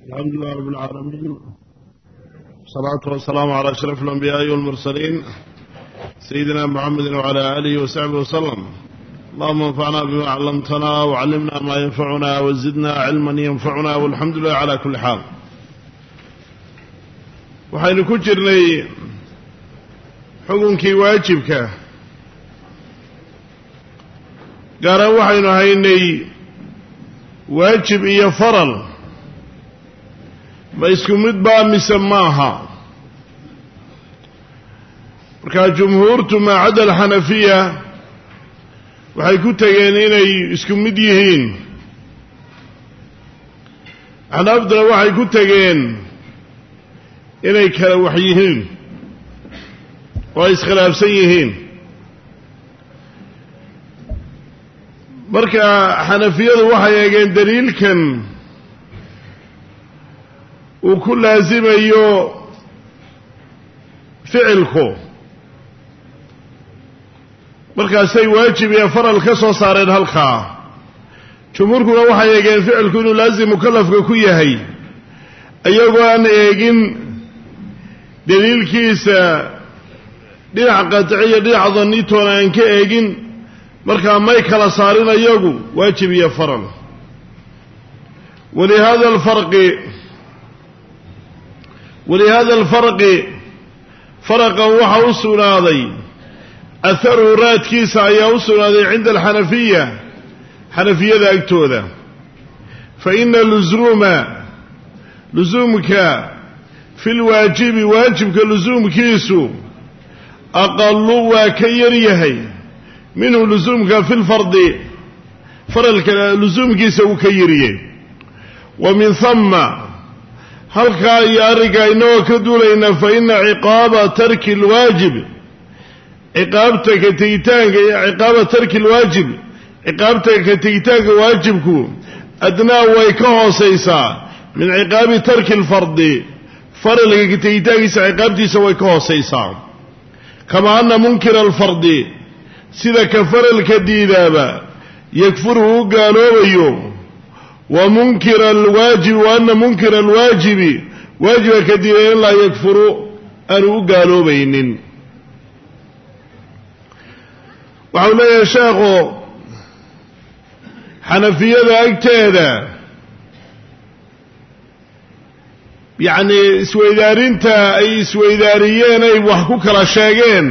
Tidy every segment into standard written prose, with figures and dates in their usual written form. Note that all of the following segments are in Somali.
الحمد لله رب العالمين، والصلاة والسلام على أشرف الأنبياء والمرسلين سيدنا محمد وعلى آله وصحبه وسلم. اللهم انفعنا بما علمتنا وعلمنا ما ينفعنا وزدنا علما ينفعنا، والحمد لله على كل حال. waxaynu ku jirnay xukunkii waajibka, gaaraan waxaynu haynay waajib iyo faral ma isku mid baa mise maaha. markaa jumhuurtu maacadda alxanafiya waxay ku tegeen inay isku mid yihiin, axnaafduna waxay ku tegeen inay kala wax yihiin oo ay iskhilaafsan yihiin. marka xanafiyadu waxay eegeen daliilkan uu ku laasimayo ficilku, markaasay waajib iyo faral ka soo saareen halkaa. jumhuurkuna waxay eegeen ficilku inuu laasim mukallafka ku yahay, iyagoo aan eegin daliilkiisa dhinac qatciya dhinac dannitoona aan ka eegin. markaa may kala saarin iyagu waajib iyo faral. walihada alfarqi faraqan waxaa u sugnaaday atharu raadkiisa ayaa u sugnaaday cinda alxanafiya, xanafiyada agtooda. fa ina lusuumka fi lwaajibi waajibka lusuumkiisu aqalu waa ka yaryahay minhu lusuumka fi lfardi, faralka lusuumkiisa uu ka yaryahay. wa min hama halkaa iyo arrinkaa inagoo ka duulayna fa ina ciqaaba tarki lwaajib, ciqaabta ka tegitaanka iyo ciqaaba tarki lwaajib, ciqaabta ka tegitaanka waajibku adnaa way ka hoosaysaa min ciqaabi tarki lfardi, faralka ka tegitaankiisa ciqaabtiisa way ka hoosaysaa. kama ana munkira alfardi, sida ka faralka diidaaba yakfuru u gaaloobayo, wa munkira alwaajibi wa ana munkira alwaajibi waajiba ka diidaya in laa yakfuru aanu u gaaloobaynin. waxau leeyahay sheekhu xanafiyada agteeda yacni isweydaarinta ay isweydaariyeen ay wax ku kala sheegeen,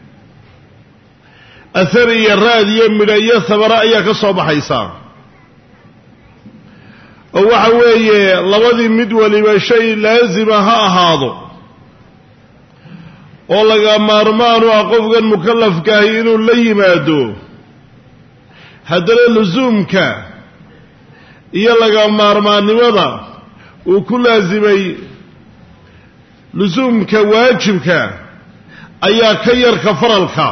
athar iyo raad iyo midho iyo habara ayaa ka soo baxaysa. oo waxa weeye labadii mid waliba shay laasima ha ahaado oo laga maarmaan u ah qofkan mukallafkaahi inuu la yimaado. haddana lusuumka iyo laga maarmaannimada uu ku laasimay lusuumka waajibka ayaa ka yarka faralka,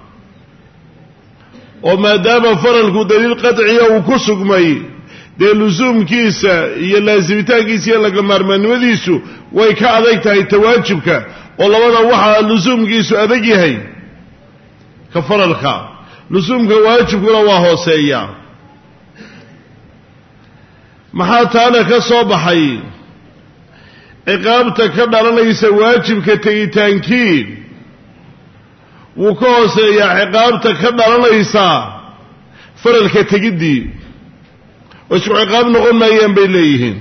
oo maadaama faralku daliil qadciya uu ku sugmay, dee lusuumkiisa iyo laasimitaankiisa iyo laga maarmaannimadiisu way ka adag tahay ta waajibka, oo labada waxaa lusuumkiisu adag yahay ka faralka, lusuumka waajibkuna waa hooseeya. maxaa taana ka soo baxay ciqaabta ka dhalanaysa waajibka tegitaankii wuu ka hooseeyaa ciqaabta ka dhalanaysa faralka tegiddii, oo isku ciqaab noqon maayaan bay leeyihiin.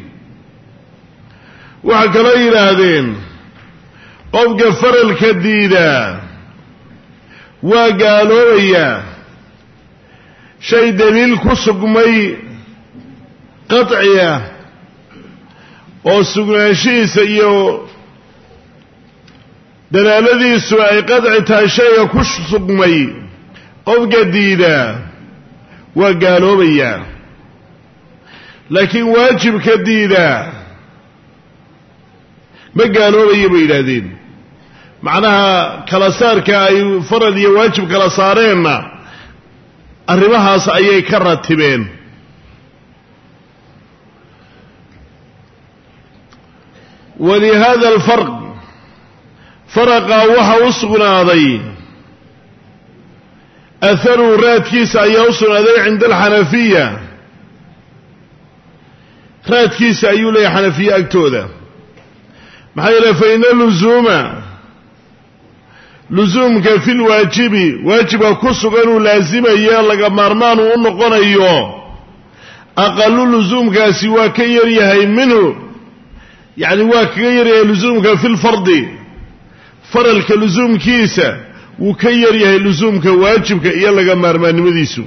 waxaa kaloo yidhaahdeen qofka faralka diidaa waa gaaloobayaa shay daliil ku sugmay qadciya oo sugnaanshihiisa iyo dalaaladiisu ay qadci tahay shayga ku sugmay, qofka diidaa waa gaaloobayaa. laakiin waajibka diidaa ma gaaloobayo bay yidhaahdeen. macnaha kala saarka ay faral iyo waajib kala saareenna arrimahaas ayay ka ratibeen. walihada alfarq faraqa waxa u sugnaaday atharu raadkiisa ayaa u sugnaaday cinda alxanafiya, raadkiisa ayuu leeyahay xanafiye agtooda maxaa yeelay fa ina luzuumka fi lwaajibi waajiba ku sugan uu laasimayo laga maarmaan uu u noqonayo aqalu luzuumkaasi waa ka yaryahay minhu yacni waa kaga yaryahay luzuumka fi lfardi faralka luzuumkiisa wuu ka yaryahay luzuumka waajibka iyo laga maarmaannimadiisu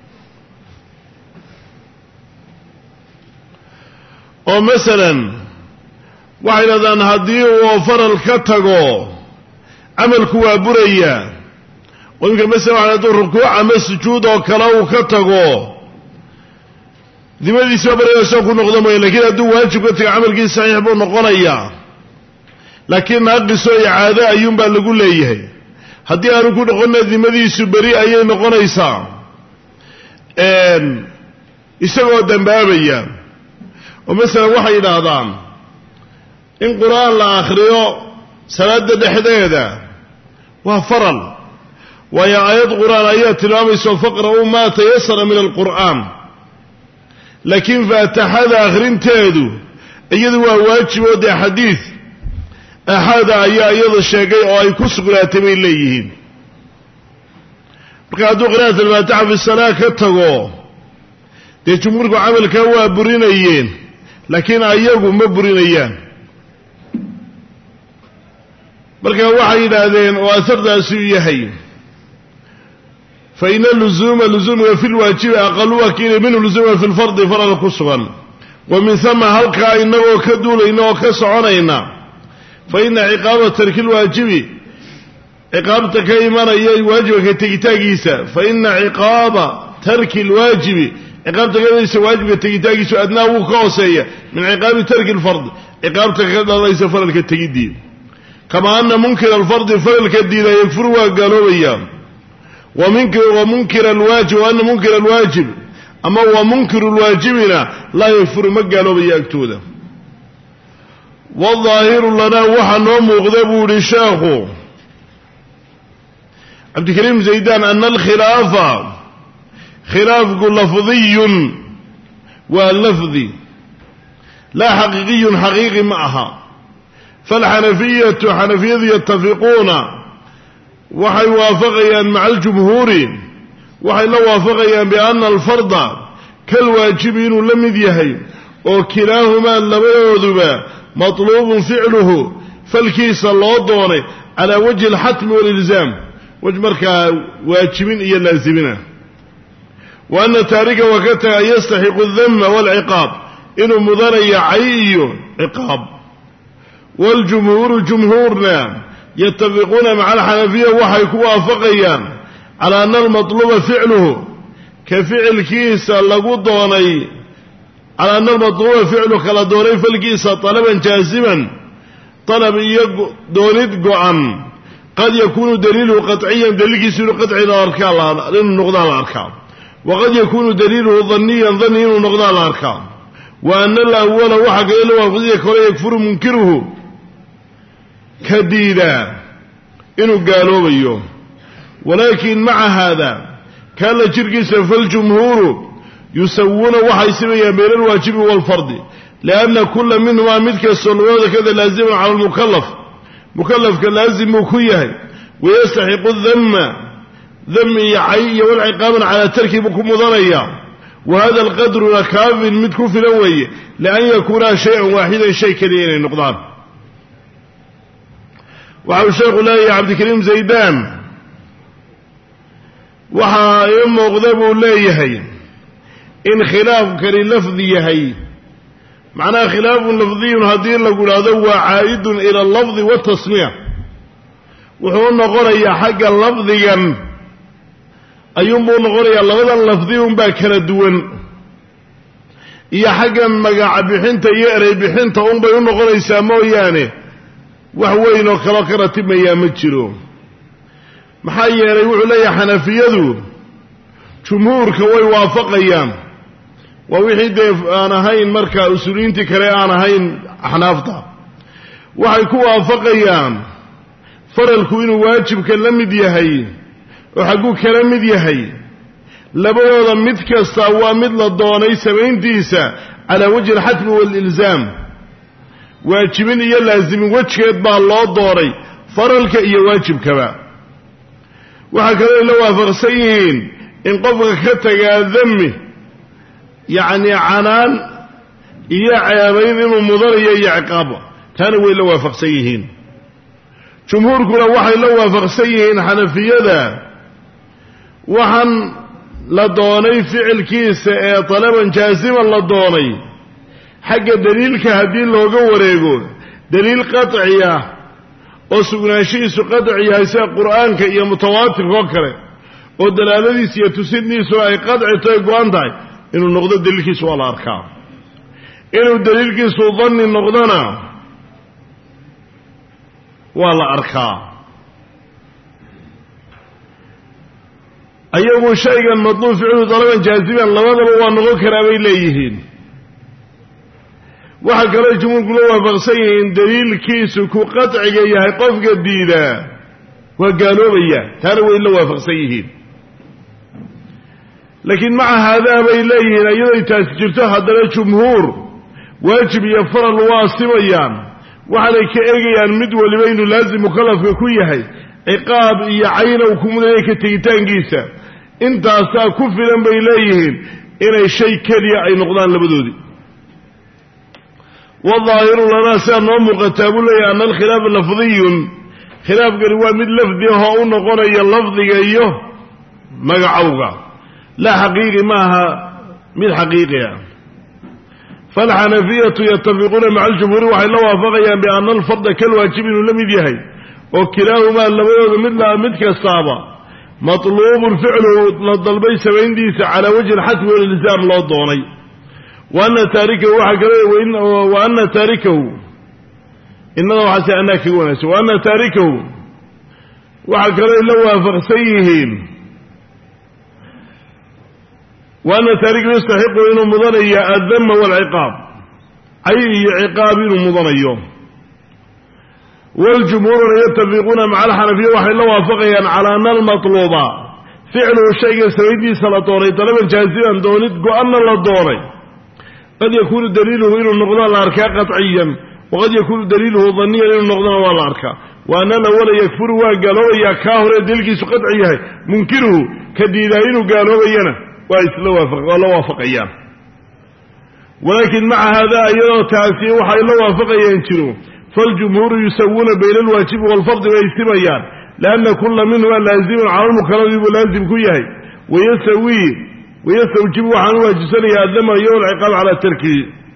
oo masalan waxay dhahdaan haddii uu faral ka tago camalku waa buraya oo imika masalan waxa hadduu rukuuc ama sujuud oo kale uu ka tago dimadiisa barayasoo ku noqdo mooye lakiin hadduu waajib ka tago camalkii saxiix buu noqonayaa laakiin naaqisoo icaado ayuunbaa lagu leeyahay haddii aanu ku noqonna dimadiisu beri ayay noqonaysaa isagoo dambaabaya oo masalan waxay yidhaahdaan in qur-aan la akhriyo salaada dhexdeeda waa faral waayo aayad qur-aan ayaa tilmaamayso faqra'uu maa tayasara min alqur'aan laakiin faataxada akhrinteedu iyadu waa waajib oo dee xadiid axaada ayaa iyada sheegay oo ay ku sugnaatay bay leeyihiin marka hadduu qira'at alfaatixa fi salaa ka tago dee jumhuurku camalkaa waa burinayeen laakiin ayagu ma burinayaan marka waxay yidhaahdeen oo asardaasi u yahay fa ina luzuumka fi lwaajibi aqalu waa ka minhu luzuumka fi lfardi farala ku sugan wa min hama halkaa inagoo ka duulayna oo ka soconayna fa ina ciqaaba tarki lwaajibi ciqaabta ka imanaya waajibka ka tegitaagiisa fa ina ciqaaba tarki lwaajibi ciqaabta kadaysa waajibka tegitaagiisu adnaa wuu ka hooseeya min ciqaabi tarki lfardi ciqaabta ka dhalaysa faralka tegidii kama ana munkira alfardi faralka diida yakfuru waa gaaloobaya wa munkira alwaajib wa ana munkira alwaajib ama wa munkiru lwaajibina laa yakfuru ma gaaloobaya agtooda waظaahiru lanaa waxaa noo muuqda buu ihi sheekhu cabdikariim zaydaan ana alkhilaafa khilaafku lafdiyun waa lafdi laa xaqiiqiyun xaqiiqi ma aha falxanafiyatu xanafiyadu yatafiquuna waxay waafaqayaan maca aljumhuuri waxay la waafaqayaan biana alfarda kalwaajibi inuu la mid yahay oo kilaahumaa labadooduba matluubun ficluhu falkiisa loo doonay calaa wajhi alxatmi walilzaam waj markaa waajibin iyo laazimina wa ana taarika waa ka taga an yastaxiqu aldama waalciqaab inuu mudanaya cay iyo ciqaab waljumhuuru jumhuurna yatafiquuna maca alxanafiya waxay ku waafaqayaan calaa ana almatluuba ficluhu ka ficilkiisa lagu doonay calaa ana almatluuba ficluhu kala doonay falkiisa talaban jaasiman talab iyo doonid go-an qad yakuunu daliiluhu qaciyan daliilkiisu inuu qaci inuu noqdaa la arkaa waqad yakuunu daliiluhu daniyan dani inuu noqdaa la arkaa wa ana alawala waxa kale la waafaqaya kole yakfuru munkiruhu ka diidaa inuu gaaloobayo walaakin maca haada kaala jirkiisa faljumhuuru yusawuuna waxay simayaan bayna alwaajibi waalfardi lianna kula minhumaa mid kastoo labadooda kada laaziman cala almukalaf mukalafka laazim buu ku yahay wayastaxiqu dama dami iyo cay iyo walciqaaban calaa tarki buu ku mudanaya wa hada alqadruna kaafin mid ku filan weeye lian yakuunaa shay-an waaxidan shay keliya inay noqdaan waxa uu sheekhu leeyahay cabdikariim zaydaan waxaa ii muuqda buu leeyahay in khilaafkani lafdi yahay macnaha khilaafun lafdiyun haddii lagu idhaahdo waa caa'idun ila allafdi waatasmiya wuxuu u noqonayaa xagga lafdigan ayuunbuu noqonayaa labadan lafdi unbaa kala duwan iyo xaggan magaca bixinta iyo erey bixinta unbay u noqonaysaa mooyaane wax weyn oo kaloo ka ratimayaa ma jiro maxaa yeelay wuxuu leeyahay xanafiyadu jumhuurka way waafaqayaan waa wixii dee aan ahayn markaa usuuliyiintii kale aan ahayn axnaafta waxay ku waafaqayaan faralku inuu waajibka la mid yahay oo xagguu kala mid yahay labadooda mid kasta waa mid la doonay samayntiisa على وجه الحتم والإلزام واجبين إيا لازم وجه يطبع الله دوري فرلك إيا واجب كما وهكذا لو أفرسيين إن قفك كتغى ذمه يعني عنان إيا عيابين ومضر إيا عقابه كانوا إلا وافقسيهين جمهوركنا وحي لو وافقسيهين حنفية وحن لدوني فعل كيس طلبا جازما لدوني حق دليل كهدين لو قوريقو دليل قطعية وسقناشيس قطعية يسا قرآن كإيا متواتر وكره ودلالة سيتسدني سواء قطعي تيقوان داي إنه النقضة دليل كيس ولا أركام إنه دليل كيس وظن النقضنا ولا أركام أيضا شيئا مطلوب فعله طلبا جازما لماذا هو النقض كرامي إليهين وحكى الجمهور كلها فغسيهين دليل كيس كو قطعي يهي قفق الديدة وقالوا بياه تانوا إلا وفغسيهين لكن مع هذا بإليهين أيضا تسجرته هذا الجمهور واجب يفر الواصبيان وعليك إيجيان مدوى لبين لازم مخلف كويهي عقاب يعين وكمون إليك تيتان قيسا انت أسا كفلا بإليهين إلى شيء كريا أي نقضان لبدودي والظاهر لنا سأنهم مقتاب لي أن الخلاف اللفظي خلاف قريبا من لفظي هؤلاء نقول اللفظي أيه مقعوغا لا حقيقي معها من حقيقها فالحنفية يتفقون مع الجمهور وحي الله وافقيا بأن الفرد كالواجب لم يديهي وكلاهما اللبيض مثل الصعبة مطلوب الفعل للضلبي سبعين ديس على وجه الحتم والإلزام الله الضوني وأن تاركه وأن تاركه إنه حسي أنك ونس وأن تاركه وحكرا لو وافق سيهين وأن تاركه يستحق إنه مضنية الذم والعقاب أي عقاب مضنيه والجمهور يتفقون مع الحنفية وحي الله وافقيا على أن المطلوب فعله الشيء سويدي سلطوري طلبا جازيا دونت قؤمنا للدوري قد يكون دليله إنه النقضان الأركاء قطعيا وقد يكون دليله ظنيا إنه النقضان والأركاء وأن الأول يكفر وقالوا يا كاهر دلكي سقطعيه منكره كديدين قالوا ينا ولا وافقيا ولكن مع هذا أيضا تأثير وحي الله وافقيا ينشرون فالجمهور يسوون بين الواجب والفرض ويجتمعان لأن كل منهما لازم على المكلف ولازم كيه ويستوجب عن واجسنه الذم يوم العقاب على تركه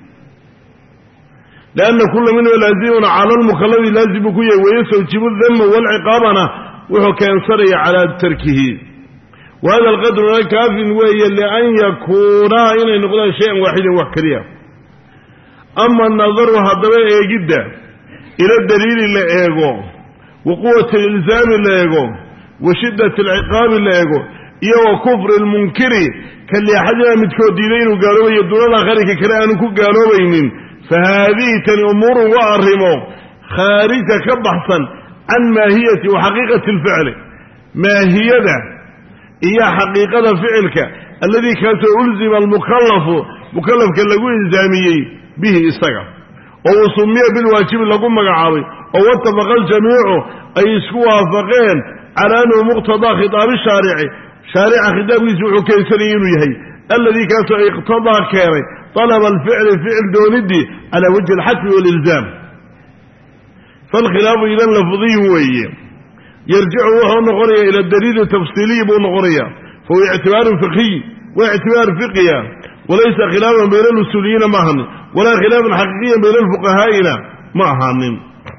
لأن كل منهما لازم على المكلف لازم كيه ويستوجب الذم والعقاب وهو كان صري على تركه وهذا القدر كاف وهي لأن يكون إن نقول شيئا واحدا وحكريا أما النظر هذا جدا إلى الدليل اللي إيغو وقوة الإلزام اللي إيغو وشدة العقاب اللي إيغو إيو كفر المنكر كاللي حاجة متكودينين وقالوا يدون الآخرين كرانكو قالوا بينين فهذه أمور وأرموا خارجة كبحثا عن ماهية وحقيقة الفعل ماهية هي حقيقة فعلك الذي كانت ألزم مكلف كاللقو إلزامي به إستقر وسمي بالواجب لكم مقعاوي واتفق الجميع أي سكوا فقين على أنه مقتضى خطاب الشارع خطابه سوء كيسرين يهي الذي كان اقتضى كيري طلب الفعل فعل دوندي على وجه الحتم والإلزام فالخلاف إذا اللفظي هو يرجع وهو نغرية إلى الدليل التفصيلي بنغرية فهو اعتبار فقهي واعتبار فقهي وليس خلافا بين الأصوليين معهم ولا خلافا حقيقيا بين الفقهاء معهم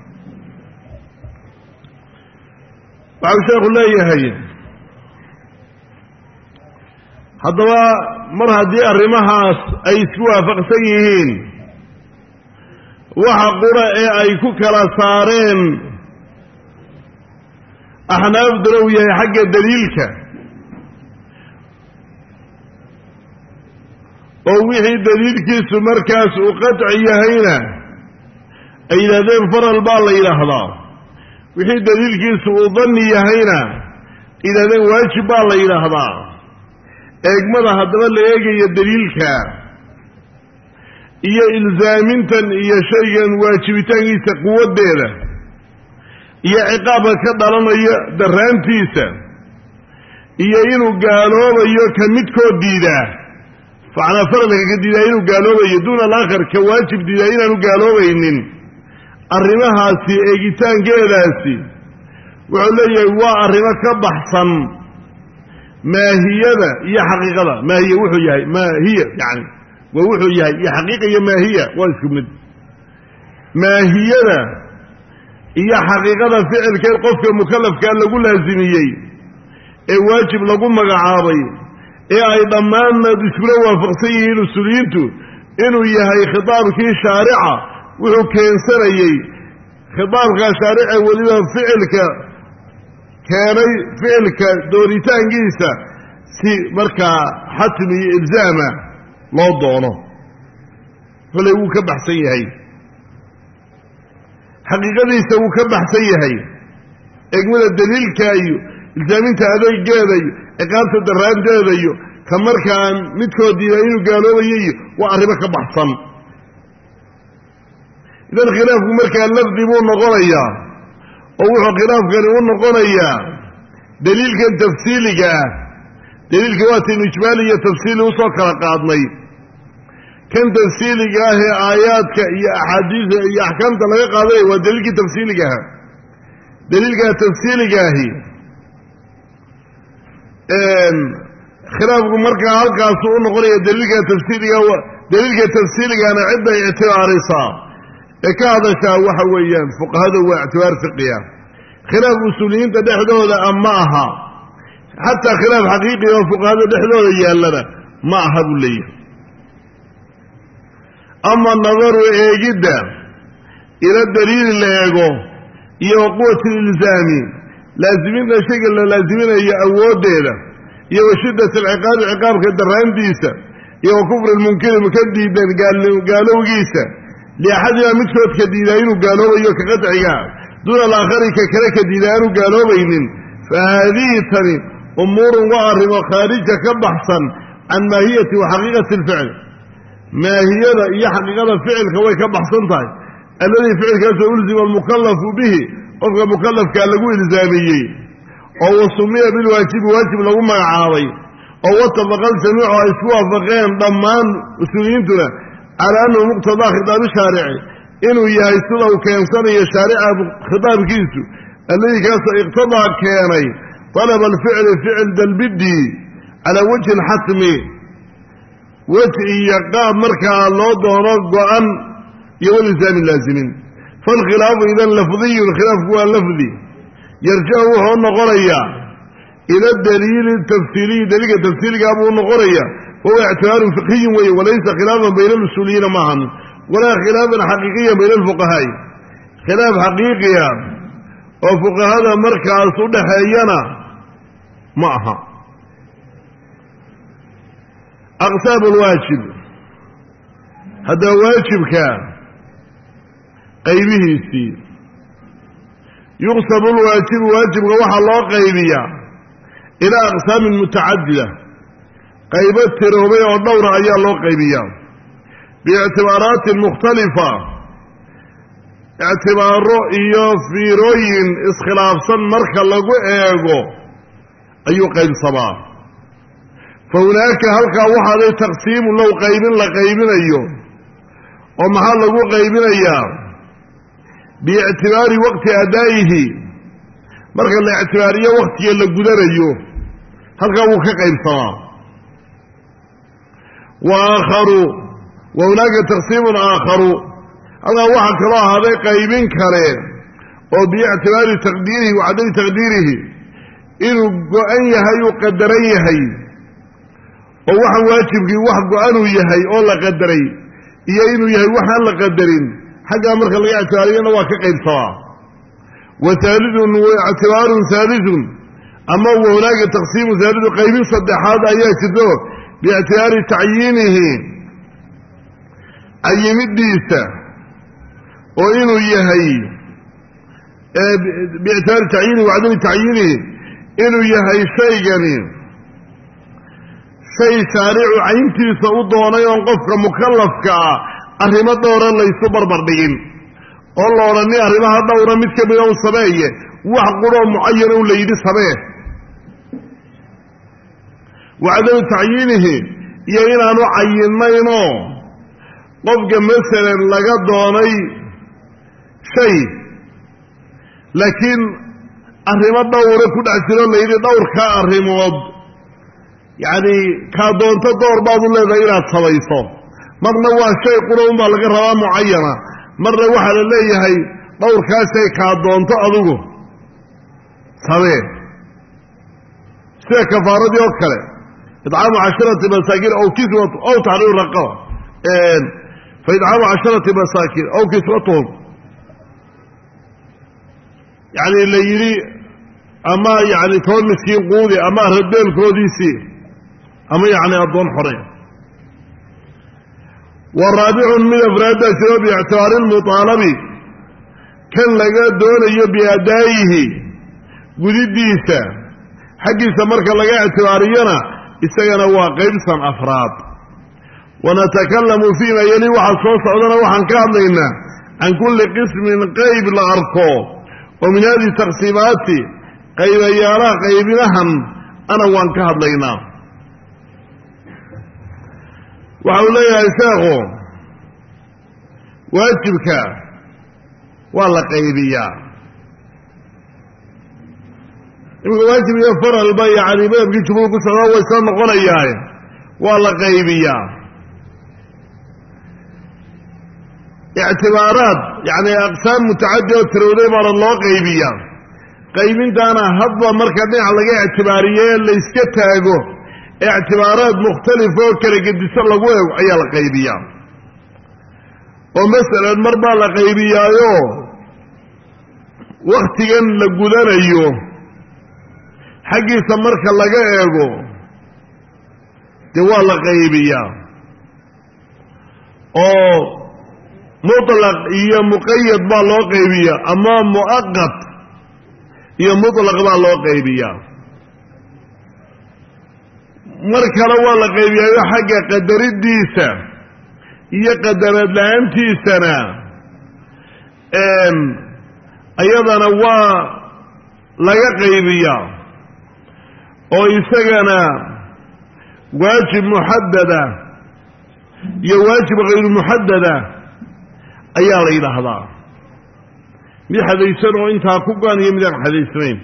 بعد شيخ الله يهي هذا مرة دي الرماها أي سوا فقسيهين وحقورة أي كوكرا صارين أحناف دروية حق دليلك ووحي دليل كيس مركز وقطعي هينا أي لذين فر البال إلى هذا وحي دليل كيس وظني هينا إلى ذين واجب الله إلى هذا إجمالا هذا اللي يجي الدليل كا iyo ilzaamintan iyo shaygan waajibitaankiisa quwaddeeda iyo ciqaabka ka dhalanaya daraantiisa iyo inuu gaaloobayo ka midkood diidaa macnaa faralka ka diidaa inuu gaaloobayo duuna alaakhar ka waajib diidaa inaanu gaaloobaynin arrimahaasi eegitaankeedaasi wuxuu leeyahay waa arrimo ka baxsan maahiyada iyo xaqiiqada. maahiya wuxuu yahay maahiya yani waa wuxuu yahay iyo xaqiiqa iyo maahiya waa isku mid. maahiyada iyo xaqiiqada ficilkeed qofka mukallafkaa lagu laasimiyey ee waajib lagu magacaabay ee ay dhammaannood iskula waafaqsan yihiin usuuliyiintu inuu yahay khitaabkii shaarica wuxuu keensanayey khitaabkaa shaarica weliba ficilka keenay ficilka doonitaankiisa si markaa xatmi iyo ilzaama loo doono kolay wuu ka baxsan yahay xaqiiqadiisa wuu ka baxsan yahay egmada daliilka iyo ilzaaminta adeegeeda iyo ciqaabta daraanteeda iyo ka markaan midkood diidaa inuu gaaloobayo iyo waa arrimo ka baxsan. idan khilaafku markaa lafdi buu noqonayaa oo wuxuu khilaafkani u noqonayaa daliilkan tafsiiliga ah. daliilka waataynu ijmaali iyo tafsiili usoo kala qaadnay. kan tafsiiliga ah ee aayaadka iyo axaadiisa iyo axkaamta laga qaadanaya waa daliilkii tafsiiliga aha. daliilkaa tafsiiliga ahi khilaafku markaa halkaasu u noqonaya daliilka tafsiiliga. daliilka tafsiiligana cidday ictibaarisaa ee ka hadashaa waxa weeyaan fuqahada waa ictibaar fiqiya. khilaaf usuuliyiinta dhexdooda ma aha, xataa khilaaf xaqiiqiga oo fuqahada dhexdooda yaallana ma aha buu leeyahay. ama nadaru eegidda ila daliili la eego iyo wa quwati ilzaami laasiminta shayga la laasiminayo awooddeeda iyo wa shiddat alciqaabi ciqaabka daraantiisa iyo wa kufri lmunkiri maka diidan gaalowgiisa liaxadimaa midkoodka diidaa inuu gaaloobayo ka qadciga duuna alaakhari ka kale ka diidaa aanu gaaloobaynin fa haadihi tani umuurun waa arrimo khaarija ka baxsan can maahiyati wa xaqiiqati alficl. maahiyada iyo xaqiiqada ficilka way ka baxsan tahay. alladii ficilkaasoo ulzima almukallafu bihi qofka mukallafkaa lagu ilzaamiyey oo wasumiya bilwaajibi waajib lagu magacaabay oo watafaqa aljamiicu ay isku waafaqeen dhammaan usuuliyiintuna calaa annahu muqtadaa khitaabi shaarici inuu yahay sida uu keensanayo shaarica khitaabkiisu alladii kaasoo iqtadaa keenay talaba alficli ficil dalbidii calaa wajhi alxatmi wejhi iyo qaab markaa loo doono go-an iyo walisaami laazimin. falkhilaafu idan lafdiyun khilaafku waa lafdi yarjacu wuxuu noqonayaa ila daliili tafsiiliyi daliilka tafsiiligaa buu noqonayaa wahuwa ictibaarun fiqhiyun weeye walaysa khilaafan bayna alusuuliyiina maahan walaa khilaafan xaqiiqiyan bayna alfuqahaa'i khilaaf xaqiiqiya oo fuqahada markaas u dhaxeeyana ma aha. aqsaam alwaajib haddaba waajibka qaybihiisii yuqsamu lwaajibu waajibka waxaa loo qaybiyaa ilaa aqsaamin mutacadida qaybo tiroobay oo dhowra ayaa loo qaybiyaa biictibaaraatin mukhtalifa ictibaaro iyo fiirooyin iskhilaafsan marka lagu eego ayuu qaybsamaa. fa hunaaka halkaa waxaaday taqsiimu low qaybin la qaybinayo oo maxaa lagu qaybinayaa biictibaari waqti adaa'ihi marka la ictibaariyo waqtiga la gudanayo halkaa wuu ka qaybsamaa. wa aakharu wa hunaaka taqsiimun aakharu halkaa waxaa kaloo ahaaday qaybin kale oo biictibaari taqdiirihi wa cadami taqdiirihi inuu go-an yahay uu qadaran yahay oo waxaan waajibkii wax go-anuu yahay oo la qadaray iyo inuu yahay waxaan la qadarin xaggaa marka laga ictibaariyana waa ka qaybsamaa. wa haalidun ictibaarun haalidun ama wa hunaaka taqsiimu haalidu qaybin saddexaad ayaa jirto biictibaari tacyiinihi cayimidiisa oo inuu yahay biictibaari tacyiinihi wacadami tacyiinihi inuu yahay shaygani shay shaaricu cayntiisa u doonay oon qofka mukallafka ah arrimo dhowra laysu barbardhigin oo la odhanin arrimaha dhowra mid ka mida u sameeye wax quroo mucayana u layidhi samee wacadamu tacyiinihi iyo inaanu cayinnaynoo qofka masalan laga doonay shay laakiin arrimo dhowra ku dhex jiro layidhi dhowrkaa arrimood yacni kaa doonto door baad u leedahay inaad samayso marna waa shay qura unbaa laga rabaa mucayana marna waxaa la leeyahay dhowrkaasay kaa doonto adigu samee sida kafaaradii oo kale idcaamu 10 masaakiin aw kiswatu aw tahriiru raqaba fa idcaamu 10 masaakiin aw kiswatuhum yacni la yidhi ama yacni 10 miskiin quudi ama radeelkoodiisii ama yacni addoon xorey والرابع من أفراد شباب باعتبار المطالب كان لقى دون بأدائه قديديسا حقي سمرك لقى اعتبارينا استغنى واقبسا أفراد ونتكلم فيما يلي وحصوص عدنا وحنكاملنا عن كل قسم قيب لغرقه ومن هذه التقسيمات قيب يارا قيب لهم أنا وانكاملنا وحولي يا إساقو واجبك والله قيبيا واجب يفر البيع عن إمام يجبوك سنوى ويسان قرياي والله قيبيا اعتبارات يعني أقسام متعددة وترولي بار الله قيبيا قيبين دانا هضا مركبين على اعتباريين اللي يسكتها اعتبارات مختلفة وكلا قد يسأل الله عيال قيبية ومثلا مربع لقيبية وقت ين لقودان ايو حقي سمرك لقاء ايو دوال قيبية او مطلق ايا مقيد بالله قيبية اما مؤقت ايا مطلق بالله قيبية markale waa la qaybiyaa xagga qadaridiisa iyo qadarad la'aantiisana ayadana waa laga qaybiyaa oo isagana waajib muhaddada iyo waajib غير muhaddada ayaa la yiraahdaa mid xadaysan oo inta ku gaan iyo mid aan xadaysnayn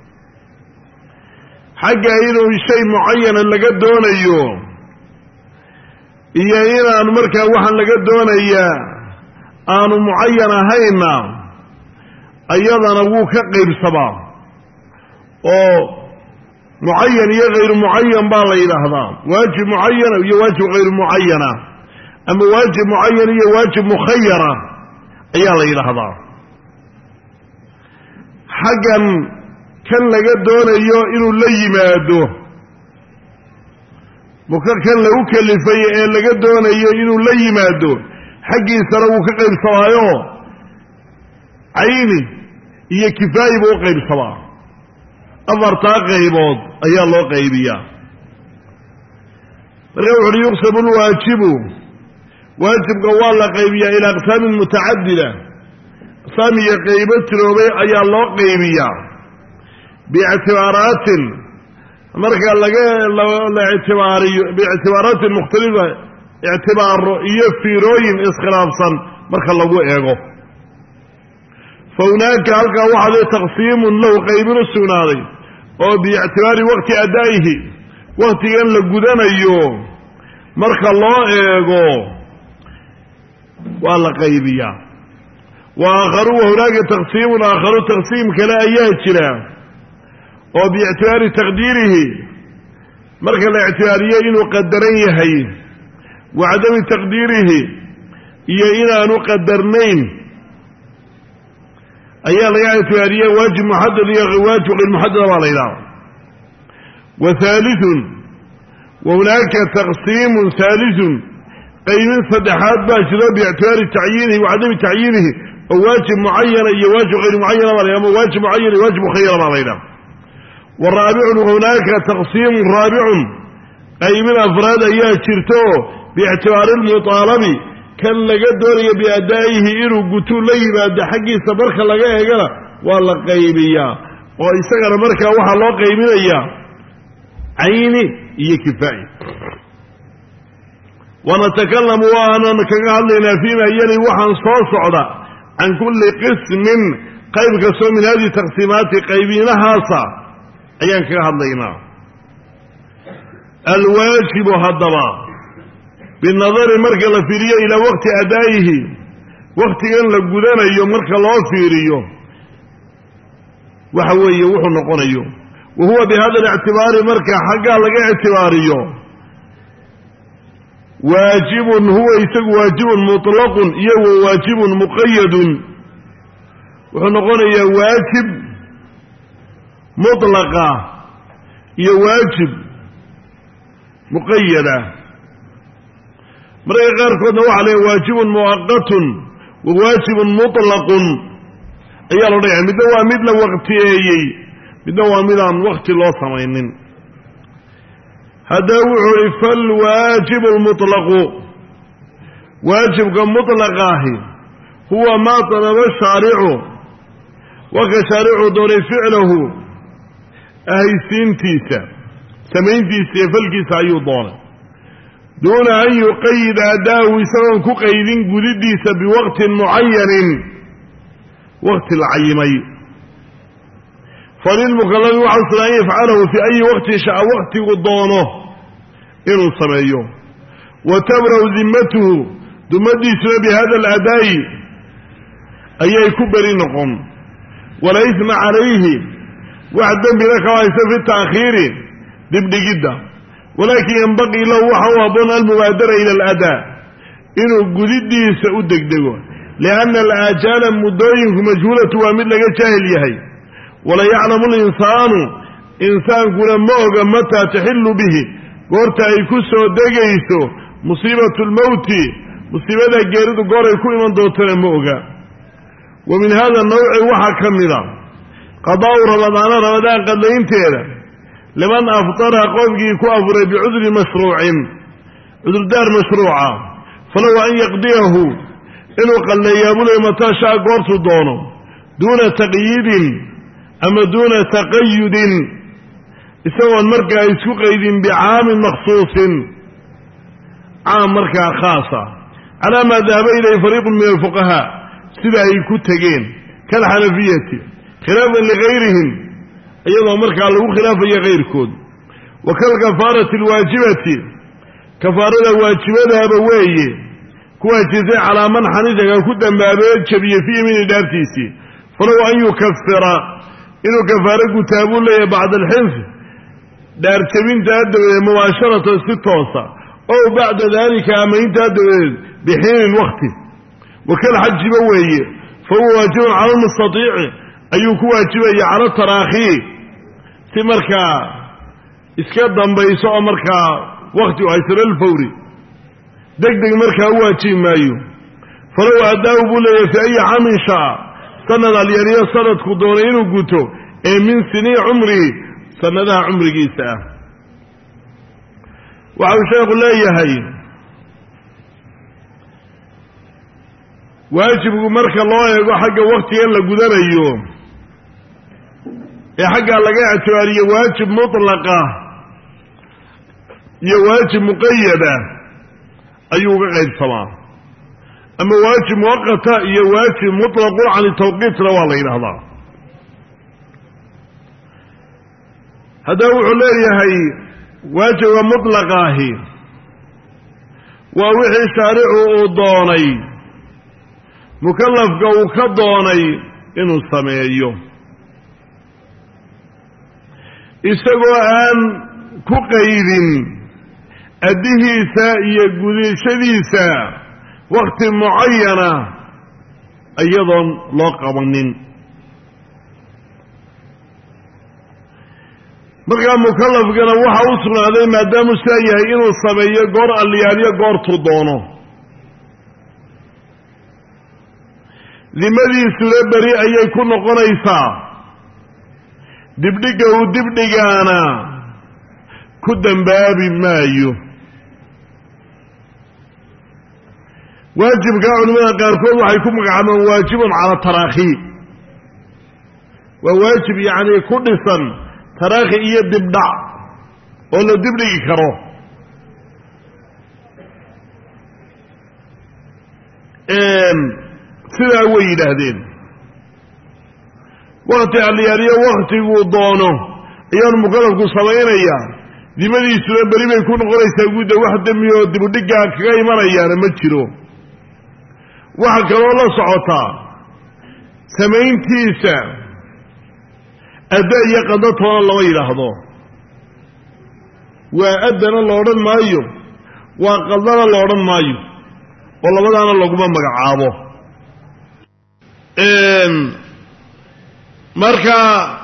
حاجة إنه شيء معين لقد دونه إيا إنا أن مركا وحن لقد دونه إيا أن معين هينا أيضا نبوك قيب سبا أو معين يا غير معين بالا إلى هذا واجب معين يا واجب غير معينة أما واجب معين يا واجب مخيرة أيضا إلى هذا حاجة كان لقى دونيو إنه لا يمادو بكر كان له كلفي إن لقى دونيو إنه لا يمادو حقي سروا كقيب صوايو عيني هي كفاية بو قيب صوا أفرتا قيبود أي الله قيبيا روح يقسم الواجب واجب قوال قيبيا إلى أقسام متعددة أقسام قيبت روبي أي الله قيبيا باعتبارات مركا باعتبارات مختلفة اعتبار في روين اسخلافا مركا لغو ايغو فهناك هلقا واحد تقسيم له قيبين السناري او باعتبار وقت ادائه وقت ين لقودان ايو مركا الله ايغو والله قيبيا واخروا هناك تقسيم اخر تقسيم كلا اياتنا وباعتبار تقديره مركز الاعتبارية إنه قدرين هي وعدم تقديره هي إنه نقدرنين أيها الاعتبارية واجب محدد يا واجب غير محدد ولا إله وثالث وهناك تقسيم ثالث قيم صدحات باشرة باعتبار تعيينه وعدم تعيينه واجب معين أي واجب غير معين ولا إله واجب معين واجب خير ولا إله والرابع هناك تقسيم رابع أي من أفراد أيها شرتو باعتبار المطالب kan laga doonaya biadaa'ihi inuu gutuu la yimaado xaggiisa marka laga eegana waa la qaybiyaa oo isagana markaa waxaa loo qaybinayaa cayni iyo kifaa'i wanatakallamu waanan kaga hadlaynaa fiima yali waxaan soo socda can kulli qismin qayb kastoo min hadihi taqsiimaati qaybiinahaasa ayaan kaga hadlaynaa alwaajibu haddaba binadari marka la fiiriyo ilaa waqti adaa'ihi waqtigan la gudanayo marka loo fiiriyo waxa weeye wuxuu noqonayo wa huwa bihada alictibaari marka xaggaa laga ictibaariyo waajibun huwa isagu waajibun muطlaqun iyo wa waajibun muqayadun wuxuu noqonayaa waajib mutlaqa iyo waajib muqayada mararka qaarkoodna waxaa leeyahay waajibun muwaqatun wa waajibun muطlaqun ayaa la odhanaya midna waa mid la waqtiyeeyey midna waa midaan waqti loo samaynin haddaba wuxuu ihi falwaajibu lmuطlaqu waajibka muطlaqaahi huwa maa talaba shaaricu waka shaaricu doonay ficlahu ahaysiintiisa samayntiisa iyo falkiisa ayuu doonay duuna an yuqayida adaahu isagoon ku qaydin gudidiisa biwaqtin mucayanin waqti la cayimay falilmukalafi waxaa sugan an yafcalahu fii ayi waqtin sha'a waqtigu doono inuu sameeyo wa tabra'u dimmatuhu dumadiisuna bihada aladaa'i ayay ku beri noqon wala isma calayhi wax dembina kama haysa fi ta'khiiri dibdhigidda walaakin yanbaqii lahu waxa u habboon almubaadara ila aladaa inuu gudidiisa u degdego lianna alaajaala muddooyinku majhuulatu waa mid laga jaahil yahay wala yaclamu linsaanu insaankuna ma oga mataa taxillu bihi goorta ay ku soo degayso musiibatu lmowti musiibada geeridu goor ay ku iman doontana ma oga wa min hada nawci waxaa ka mida qadaa'u ramadaana ramadaan qadlaynteeda liman aftara qofkii ku afuray bicudri mashruucin cudurdaar mashruuca falow an yaqdiyahu inuu qalleeyaabulay mataa shaa goortuu doono duuna taqyiidin ama duuna taqayudin isagoon markaa isku qaydin bicaamin makhsuusin caam markaa khaasa calaa maa dahaba ilayhi fariiqun min alfuqahaa sida ay ku tegeen kalxanafiyati khilaafan ligayrihim iyadoo markaa lagu khilaafayo kayrkood wa kalkafaarati alwaajibati kafaarada waajibadaaba weeye ku waajibtay calaa man xanidaga ku dambaabee jabiye fii yamiini dhaartiisii falow an yukafira inuu kafaaro gutaabuu leeyahay bacda alxinf dhaar jabintaa dabadeed mubaasharatan si toosa ow bacda daalika ama intaa dabadeed bixiinin wakti wakalxajiba weeye fahuwa waajibun cala almustatiici ayuu ku waajibaya cala taraakhi si markaa iska dambayso oo markaa wakti u haysano alfawri deg deg markaa u waajibi maayo falow addaahu buu leeyahay fi ayi camin sha'a sanad alyaniyo sanadku doonay inuu guto ee min sinii cumrihi sanadaha cumrigiisa ah waxau sheekhu leeyahay waajibku marka loo eego xagga waktigan la gudanayo ee xaggaa laga ictibaariyo waajib mutlaqa iyo waajib muqayada ayuu uga qaybsamaa ama waajib muwaqata iyo waajib mutlaqun can tawqiitna waa la yidhaahdaa haddaba wuxuu leeyahay waajibka mutlaqaahi waa wixii shaaricu uu doonay mukallafka uu ka doonay inuu sameeyo isagoo aan ku qaydin addihiisa iyo gudashadiisa wakti mucayana iyadoon loo qabanin markaa mukallafkana waxa u sugnaaday maadaamuu sidaa yahay inuu sameeyo goor alliyaaliyo goortuu doono dimadiisuna beri ayay ku noqonaysaa dibdhigga uu dibdhigaana ku dembaabi maayo waajibka culimada qaarkood waxay ku magacaabaan waajibun cala taraakhi waa waajib yacni ku dhisan taraakhi iyo dibdhac oo la dibdhigi karo sidaa way yidhaahdeen wakti alliyaaliyo waktiguu doono ayaanu mukalafku samaynayaa dimadiisuna beri bay ku noqonaysaa guudda wax dembi oo dibudhiggaa kaga imanayaana ma jiro waxaa kaloo la socotaa samayntiisa adda iyo qado toona lama yidhaahdo waa addana la odhan maayo waa qadana la odhan maayo oo labadaana laguma magacaabo marka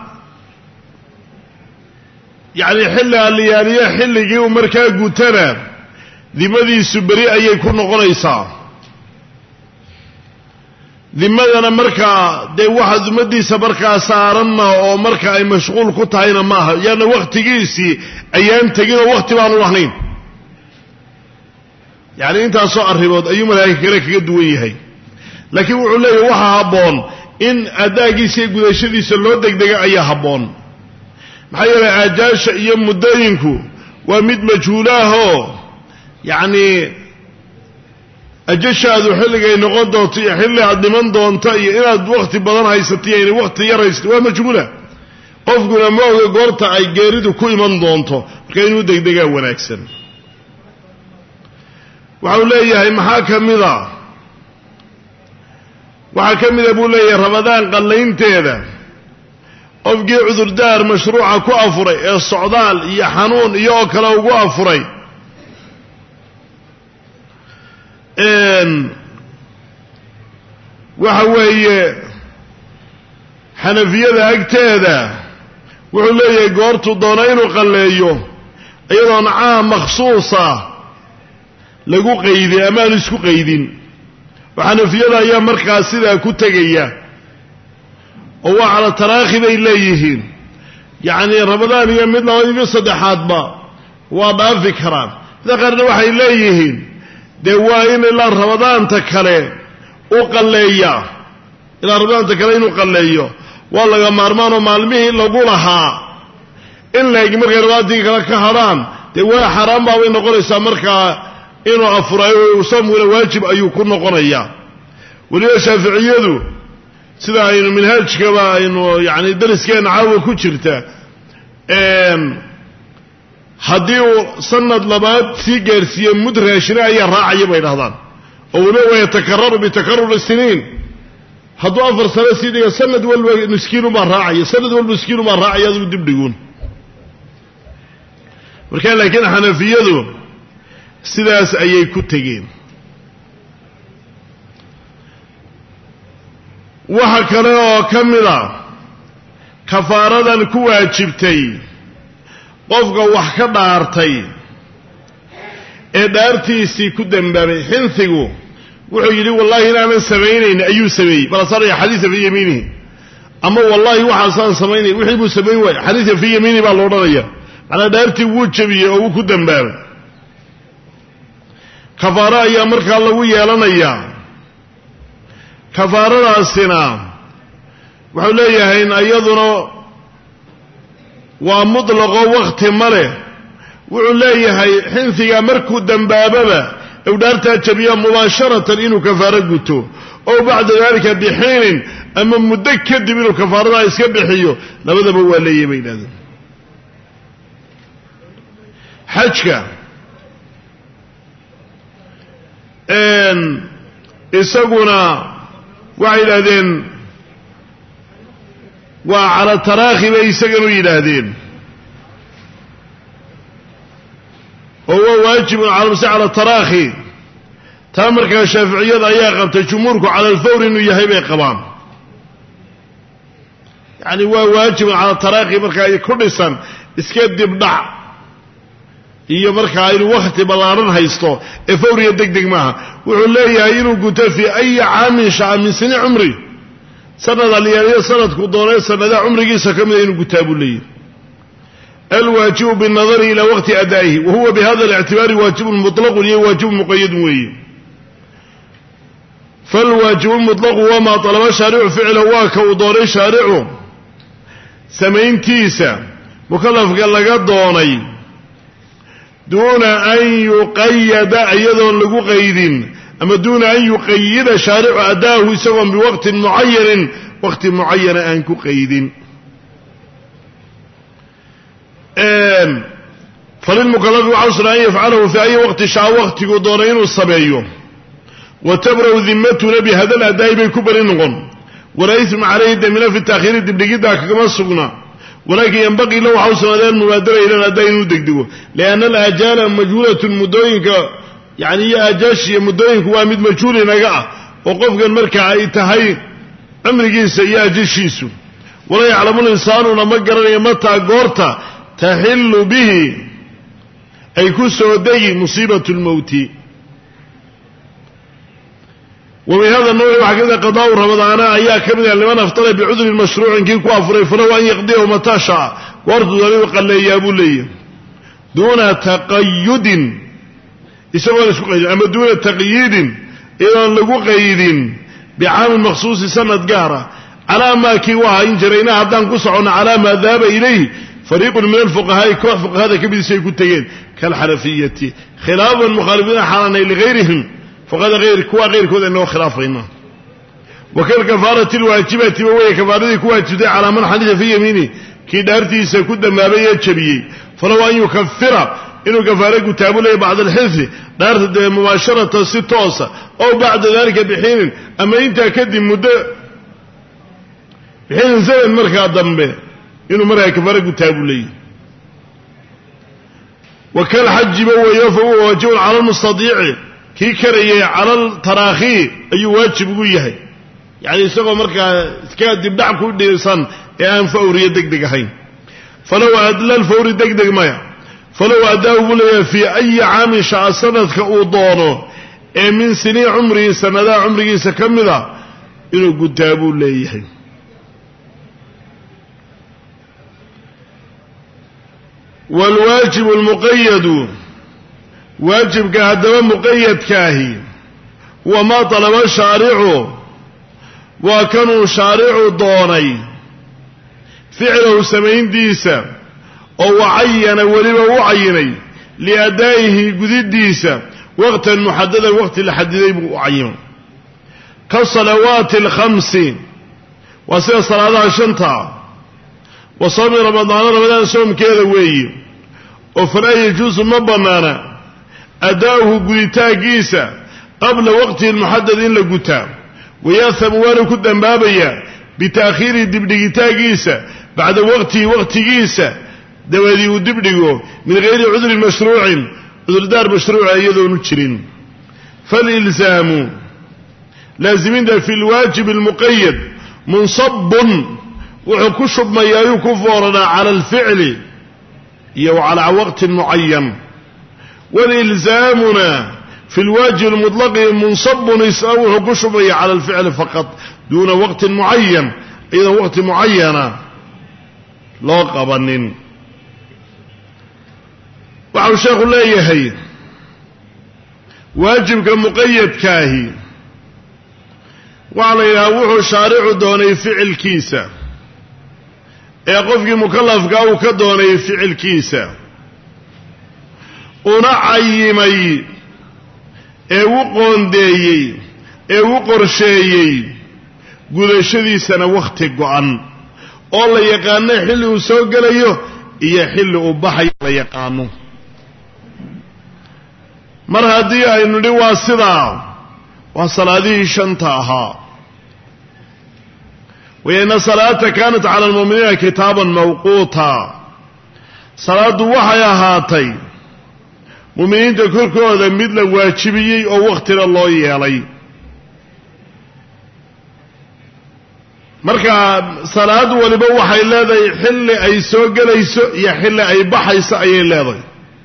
yacni xilli alliyaaliyo xilligii uu markaa gutana dimadiisu beri ayay ku noqonaysaa dimadana markaa dee waxa dumadiisa markaa saaranna oo marka ay mashquul ku tahayna maaha yaana wakhtigiisii ayaan tegin oo wakhti baanu lahayn yacni intaasoo arrimood ayuu malaa'ika kale kaga duwan yahay laakiin wuxuu leeyahay waxaa habboon in addaagiisa iyo gudashadiisa loo degdega ayaa habboon maxaa yeelay aajaasha iyo muddooyinku waa mid majhuulaahoo yacni ajashaadu xilligay noqon doonto iyo xilli aad dhiman doonta iyo inaad wakhti badan haysato iyo inay wakhti yar haysato waa majhuula qofkuna ma oga goorta ay geeridu ku iman doonto marka inuu degdegaa wanaagsan waxau leeyahay maxaa ka mida waxaa ka mida buu leeyahay ramadaan qallaynteeda qofkii cudurdaar mashruuca ku afuray ee socdaal iyo xanuun iyo oo kale ugu afuray waxa weeye xanafiyada agteeda wuxuu leeyahay goortuu doono inuu qalleeyo iyadoon caam makhsuusa lagu qaydin ama aan isku qaydin oo xanafiyada ayaa markaas sidaa ku tegaya oo waa cala taraakhi bay leeyihiin yacni ramadaan iyo mid labaad iyo saddexaadba waa dhaafi karaan sida qaarna waxay leeyihiin dee waa in ilaa ramadaanta kale u qalleeya ilaa ramadaanta kale inuu qalleeyo waa laga maarmaanoo maalmihii lagu lahaa in laeg markay ramadaantii kale ka hadhaan dee waa xaaraan baabay noqonaysaa markaa inuu afurayo samuna waajib ayuu ku noqonayaa weliba shaaficiyadu sida aynu minhaajkaba aynu yacni dariskeenna caawa ku jirta haddii uu sanad labaad sii gaarsiiye mud raashina ayaa raacaya bay dhahdaan oo weliba wayatakararu bitakaruri siniin hadduu 4 sano sii dhiga sanad walba miskiinubaa raacaya sanad walba miskiinubaa raacaya aduu dibdhiguun markaa laakiin xanafiyadu sidaas ayay ku tegeen waxa kale oo ka mida kafaaradan ku waajibtay qofka wax ka dhaartay ee dhaartiisii ku dambaabay xinsigu wuxuu yidhi wallahi inaanan samaynayn ayuu sameeyey balasaraya xadiisa fii yamiinihi ama wallahi waxaasaan samaynay wixii buu samayn waayey xadiisa fii yamiinihi baa lo odhanaya macnaa dhaartii wuu jabiyey oo wuu ku dambaabay kafaaro ayaa markaa lagu yeelanayaa kafaaradaasina wuxuu leeyahay iyaduna waa mutlaqo wakti ma leh wuxuu leeyahay xinsiga markuu dambaababa u dhaartaa jabiya mubaasharatan inuu kafaaro guto oo bacda dalika bixiinin ama muddo kadib inuu kafaaradaa iska bixiyo labadaba waa leeyahay bay yidhahdeen xajka isaguna waxay yidhaahdeen waa cala taraakhi bay isaganu yidhaahdeen oo waa waajibun cala taraakhi taa markaa shaaficiyada ayaa qabtay jumhuurku cala alfawr inuu yahay bay qabaan yacni waa waajibun cala taraakhi markaa ay ku dhisan iska dibdhac iyo markaa inuu wakhti ballaaran haysto ee fawriya deg deg maaha wuxuu leeyahay inuu guto fii ayi caamin shaca min sini cumri sanad alyaaliyo sanadku doonay sanadaha cumrigiisa ka mida inuu gutaa buu leeyahy alwaajibu binnadari ilaa waqti adaa'ihi wa huwa bihada alictibaari waajibun mutlaqun iyo waajibun muqayadun weeye فالواجب المطلق وما طلب الشارع فعله واكو دوري شارعه سمين تيسا مكلف قال لك دوني دون أن يقيد أيضا لقو قيد أما دون أن يقيد شارع أداه سواء بوقت معين وقت معين أنكو قيد فللمكلف عسر أن يفعله في أي وقت شاء وقت دورين الصبي وتبرأ ذمتنا بهذا الأداء بكبر نغن ولا إثم عليه الدمنا في التأخير الدبلجي كما سقنا ولكن ينبغي له عسر أداء المبادرة إلى الأداء ندقدقه لأن الأجال مجهولة المدوينك يعني أجاش مدوينك وامد مجهول نقع وقفك المركع يتهي أمريكي سيئة جيشيسو ولا يعلم الإنسان ونمقر يمتع قورتا تحل به أي كسو دي مصيبة الموت وبهذا النوع وحكذا قضاء رمضان أيها كمدا لمن افترى بعذر المشروع كي كوافر فلو أن يقضيه متى شاء وارض ذلك وقال لي يا أبو لي دون تقيد يسمى لسوء أما دون تقييد إذا لقو قيد بعام مخصوص سنة قارة على ما كيواها إن جريناها عبدان قصعنا على ما ذهب إليه فريق من الفقهاء كوافق هذا كبير سيكون كالحنفية خلافا مخالفين حالنا لغيرهم فقد غير كذا أنه خلافهما وكالكفارة الواجبة وهي كفارة كواجبة على من حدث في يمينه كي دارتي سكد ما بيت شبيه فلو أن يكفر إنه كفارة كتاب له بعد الحث دارت مباشرة ستوسة أو بعد ذلك بحين أما أنت أكدم مدة بحين زي المركة ضمه إنه مركة كفارة كتاب له وكالحج ويوفو وواجب على المستطيع كي كريه على التراخي أي واجب قويه يعني يسوى مركا كاد يبدع كل ديسان يعني فوري دقدقين فلو أدلى الفوري دقدق مايا فلو أداه في أي عام شاء سنة كأوضانه من سنين عمري سنة عمري سكمدا إنه قتابوا ليه والواجب المقيد واجب كهدما مقيد كاهي وما طلب الشارع وكانوا شارع دوني فعله سمين ديسا أو عين ولما وعيني لأدائه قدد ديسا وقتا محددا وقت لحددي وعين كالصلوات الخمس وسير صلاة شنطة وصوم رمضان صوم كذا وي وفلا يجوز مبنانا أداؤه قلتا قيسا قبل وقته المحدد إلا قلتا وياثم والو كدن بابيا بتأخير الدبدقتا قيسا بعد وقت قيسا دوادي ودبدقو من غير عذر مشروع عذر دار مشروع أيضا نتشرين فالإلزام لازمين ده في الواجب المقيد منصب وحكشب ما يكفرنا على الفعل أو على وقت معين والإلزامنا في الواجب المطلق منصب يساوي حكشب على الفعل فقط دون وقت معين إذا وقت معين لا قبنين وعلى الشيخ الله يهي واجب كمقيد كاهي وعلى يهوح شارع دوني فعل كيسا يقفك مكلف قاو كدوني فعل كيسا ونعيمي قونديي قرشيي قدشدي سنة وقت قوان الله يقاني حل وسوق ليه إيا حل وبحي يقانو مر هديه إنه لوا صدا وصلاته شنتاها وإن صلاة كانت على المؤمنين كتابا موقوتا صلاة وحيا هاتي مؤمنين تكركوا هذا مثل واجبيي أو وقت الله يالي مركا صلاة ولبا وحي لذا يحل أي سوق يحل أي بحيس أي لذا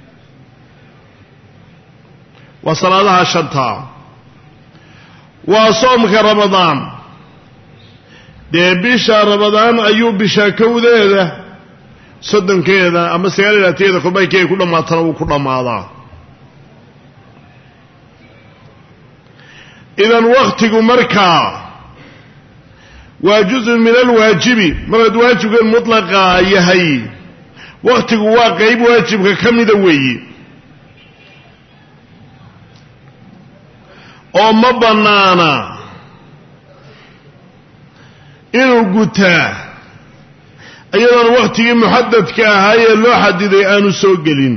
وصلاة شنتها وصومك رمضان dee bisha ramadaan ayuu bisha kowdeeda soddonkeeda ama sagaalaateeda kubaykay ku dhamaatana uu ku dhamaadaa idan waqtigu markaa waa juz'un min alwaajibi marad waajibkan mutlaqa yahay waqtigu waa qayb waajibka ka mida weeye oo ma bannaana inuu gutaa iyadoon waqtigii muxadadka ahaa ee loo xadiday aanu soo gelin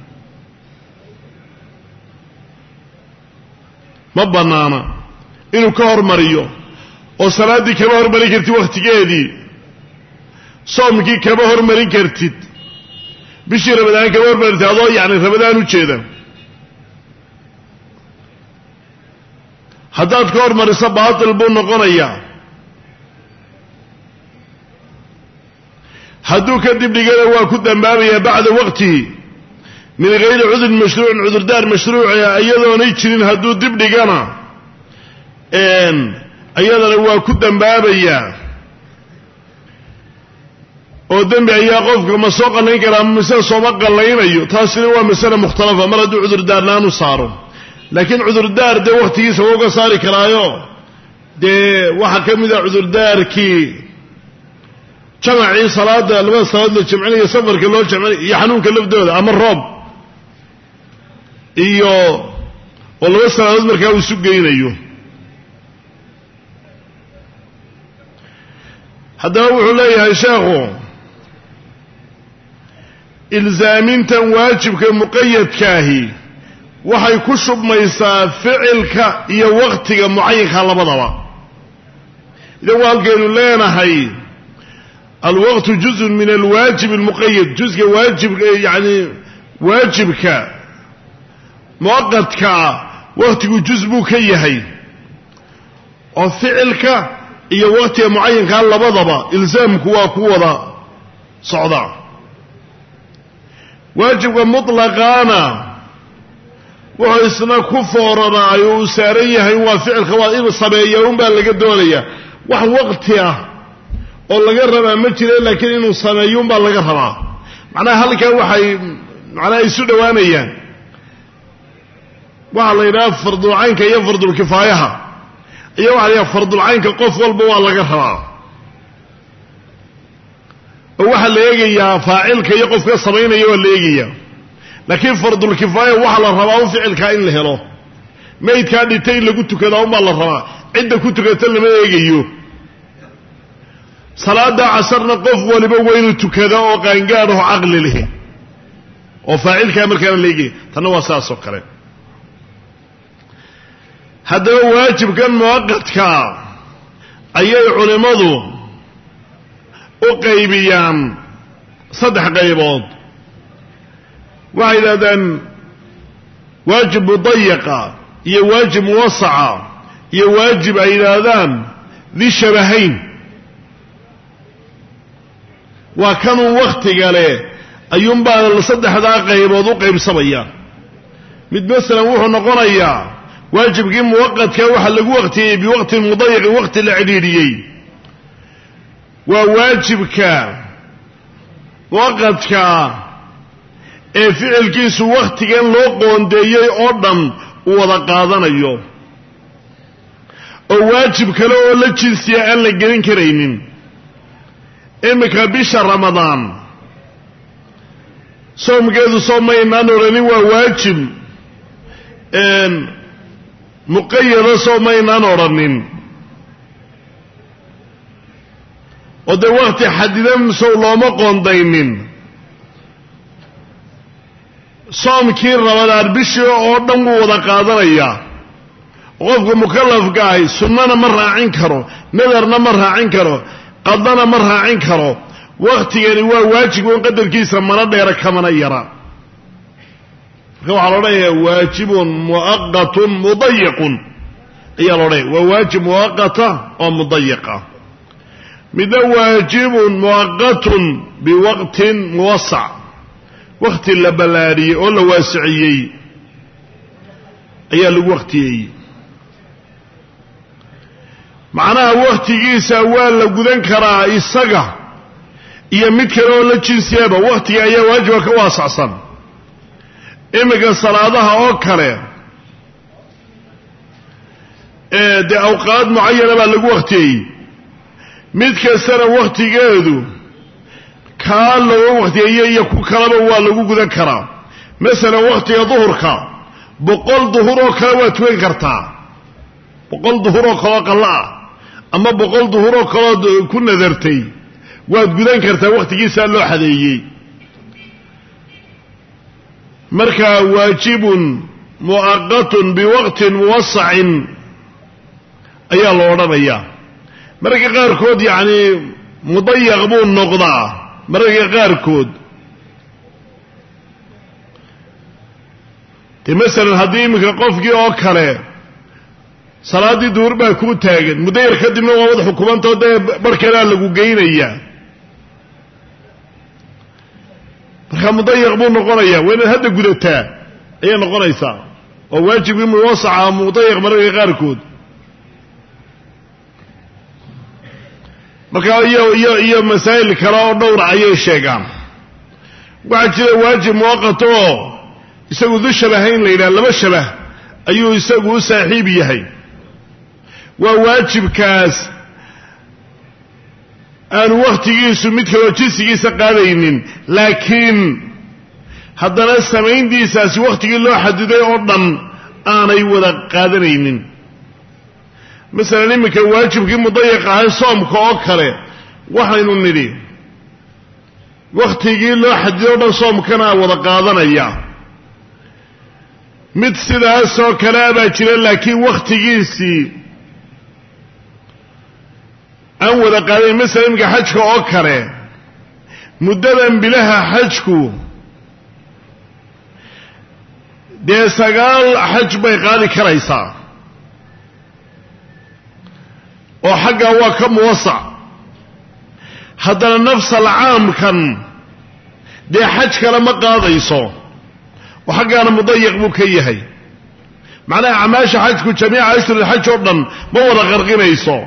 ma bannaana inuu ka hormariyo oo salaaddii kama hormarin kartid wakhtigeedii soomkii kama hormarin kartid bishii rabadaan kama hormarin kartid adoo yacni rabadaan u jeeda haddaad ka hormariso baatil buu noqonayaa hadduu ka dib dhigana waa ku dambaabayaa bacda waqtihi min gayri cudrin mashruucin cudurdaar mashruuca iyadoonay jirin hadduu dib dhigana iyadana waa ku dambaabayaa oo dembi ayaa qofka ma soo qallayn karaa mise sooma qallaynayo taasina waa masale mukhtalafa mar hadduu cudurdaarlaan u saaro laakiin cudurdaar dee wakhtigiisa waa uga saari karaayo dee waxaa ka mid ah cudurdaarkii jamacii salaada labada salaad la jamcinayo safarka loo jamcinayo iyo xanuunka lafdooda ama roob iyo oo laba salaadood markaa uu isu geynayo haddaba wuxuu leeyahay sheekhu ilzaamintan waajibka muqayadkaahi waxay ku shubmaysaa ficilka iyo waqtiga mucayinka labadaba idan waa halkaynu leenahay alwaqtu juzun min alwaajib almuqayad juzka waajibka yani waajibka muwaqadkaa waqtigu juz buu ka yahay oo ficilka iyo waqtiga mucayinkaa labadaba ilzaamku waa ku wada socdaa waajibka mutlaqaana wuxuu isna ku fooranaayo uu saaran yahay waa ficilka waa inuu sameeya unbaa laga doonaya wax waqti ah oo laga rabaa ma jira laakiin inuu sameeyo unbaa laga rabaa macnaha halkan waxay macnaha isu dhowaanayaan waxaa la yidhaha fardulcaynka iyo fardulkifaayaha iyo waxaa la yidhaha fardulcaynka qof walba waa laga rabaa oo waxaa la eegayaa faacilka iyo qofka samaynaya waa la eegayaa laakiin fardulkifaaya waxaa la rabaa un ficilkaa in la helo maydkaa dhintay in lagu tukadaa unbaa la rabaa cidda ku tukata lama eegayo salaada casarna qof waliba waa inuu tukadaa oo qaangaadh oo caqli leh oo faacilkaa markaana la eegaya tanna waa saas oo kale haddaba waajibkan muwaqadkaa ayay culimmadu u qaybiyaan saddex qaybood waxay yidhahdaan waajib mudayaqa iyo waajib muwasaca iyo waajib ay yidhaahdaan di shabahayn waa kanuu wakhtiga leh ayuunbaa saddexdaa qaybood u qaybsamaya mid masalan wuxuu noqonayaa waajibkii muwaqadka waxa lagu waqtiyey biwaqtin mudayaqin waqti la cidhiidhiyey waa waajibka muwaqadka ee ficilkiisu wakhtigan loo qoondeeyey oo dhan uu wada qaadanayo oo waajib kale oo la jinsiya aan la gelin karaynin iminka bisha ramadaan soomkeedu soomaynaan odhanin waa waajib muqayada soomaynaan odhanin oo dee wakhti xadidan sow looma qoondaynin soomkii ramadaan bishii oo dhan wuu wada qaadanayaa qofka mukallafka ahi sunnana ma raacin karo nadarna ma raacin karo qadana ma raacin karo wakhtigani waa waajib on qadarkiisa mana dheera kamana yara marka waxaa lo odhanayaa waajibun muwaqatun mudayiqun ayaa lo odhanaya waa waajib muwaqata oo mudayiqa midna waajibun muwaqatun biwaqtin muwasac wakhti la ballaadhiyey oo la waasiciyey ayaa lagu wakhtiyeeyey macnaha wakhtigiisa waa la gudan karaa isaga iyo mid kale oo la jinsiyaba wakhtiga ayaa waajiba ka waasacsan iminka salaadaha oo kale dee awqaad mucayana baa lagu waqtiyey mid kastana waqtigeedu kaa laga waqtiyeeyo iyo ku kalaba waa lagu gudan karaa masalan waqtiga duhurka 100 duhur oo kale waa tukan kartaa 100 duhur oo kale qalla ama 100 duhur oo kale ku nadartay waad gudan kartaa waqtigiisa loo xadeeyay marka waajibun mu'aqqatun biwaqtin muwassa'in ayaa loo odhanayaa marka qaarkood yaani mudayyaq buu noqdaa marka qaarkood مثلا haddii imika qofkii oo kale salaadii duhur baa ku taagan muddo yar kadibna waa wada xukumanto dee barkeeda lagu geynaya marka mudayaq buu noqonaya waa inaad hadda gudataa ayay noqonaysaa oo waajibkii muwasaca mudayaq mararka qaarkood marka iyo masaa'il kale oo dhowr ayay sheegaan waxaa jira waajib muwaqat oo isagu du shabahayn la yidhaha laba shabah ayuu isagu u saaxiib yahay waa waajibkaas aan waqtigiisu mid kaloo jinsigiisa qaadaynin laakiin haddana samayntiisaasi waqtigii loo xadiday oo dhan aanay wada qaadanaynin masalan iminka waajibkii mudayaqa ahay soomka oo kale waxaynu nidhi waqtigii loo xadiday oo dhan soomkana wada qaadanaya mid sidaasoo kale baa jira laakiin waqtigiisii aan wada qaadayn masala iminka xajka oo kale muddadan bilaha xajku dee 9 xaj bay qaadi karaysaa oo xaggaa waa ka muwasac haddana nafsal caamkan dee xaj kale ma qaadayso وحقنا مضيق بكيهي معناها أعماش حجك جميع أشهر الحج أردن ما ولا غرقين يصو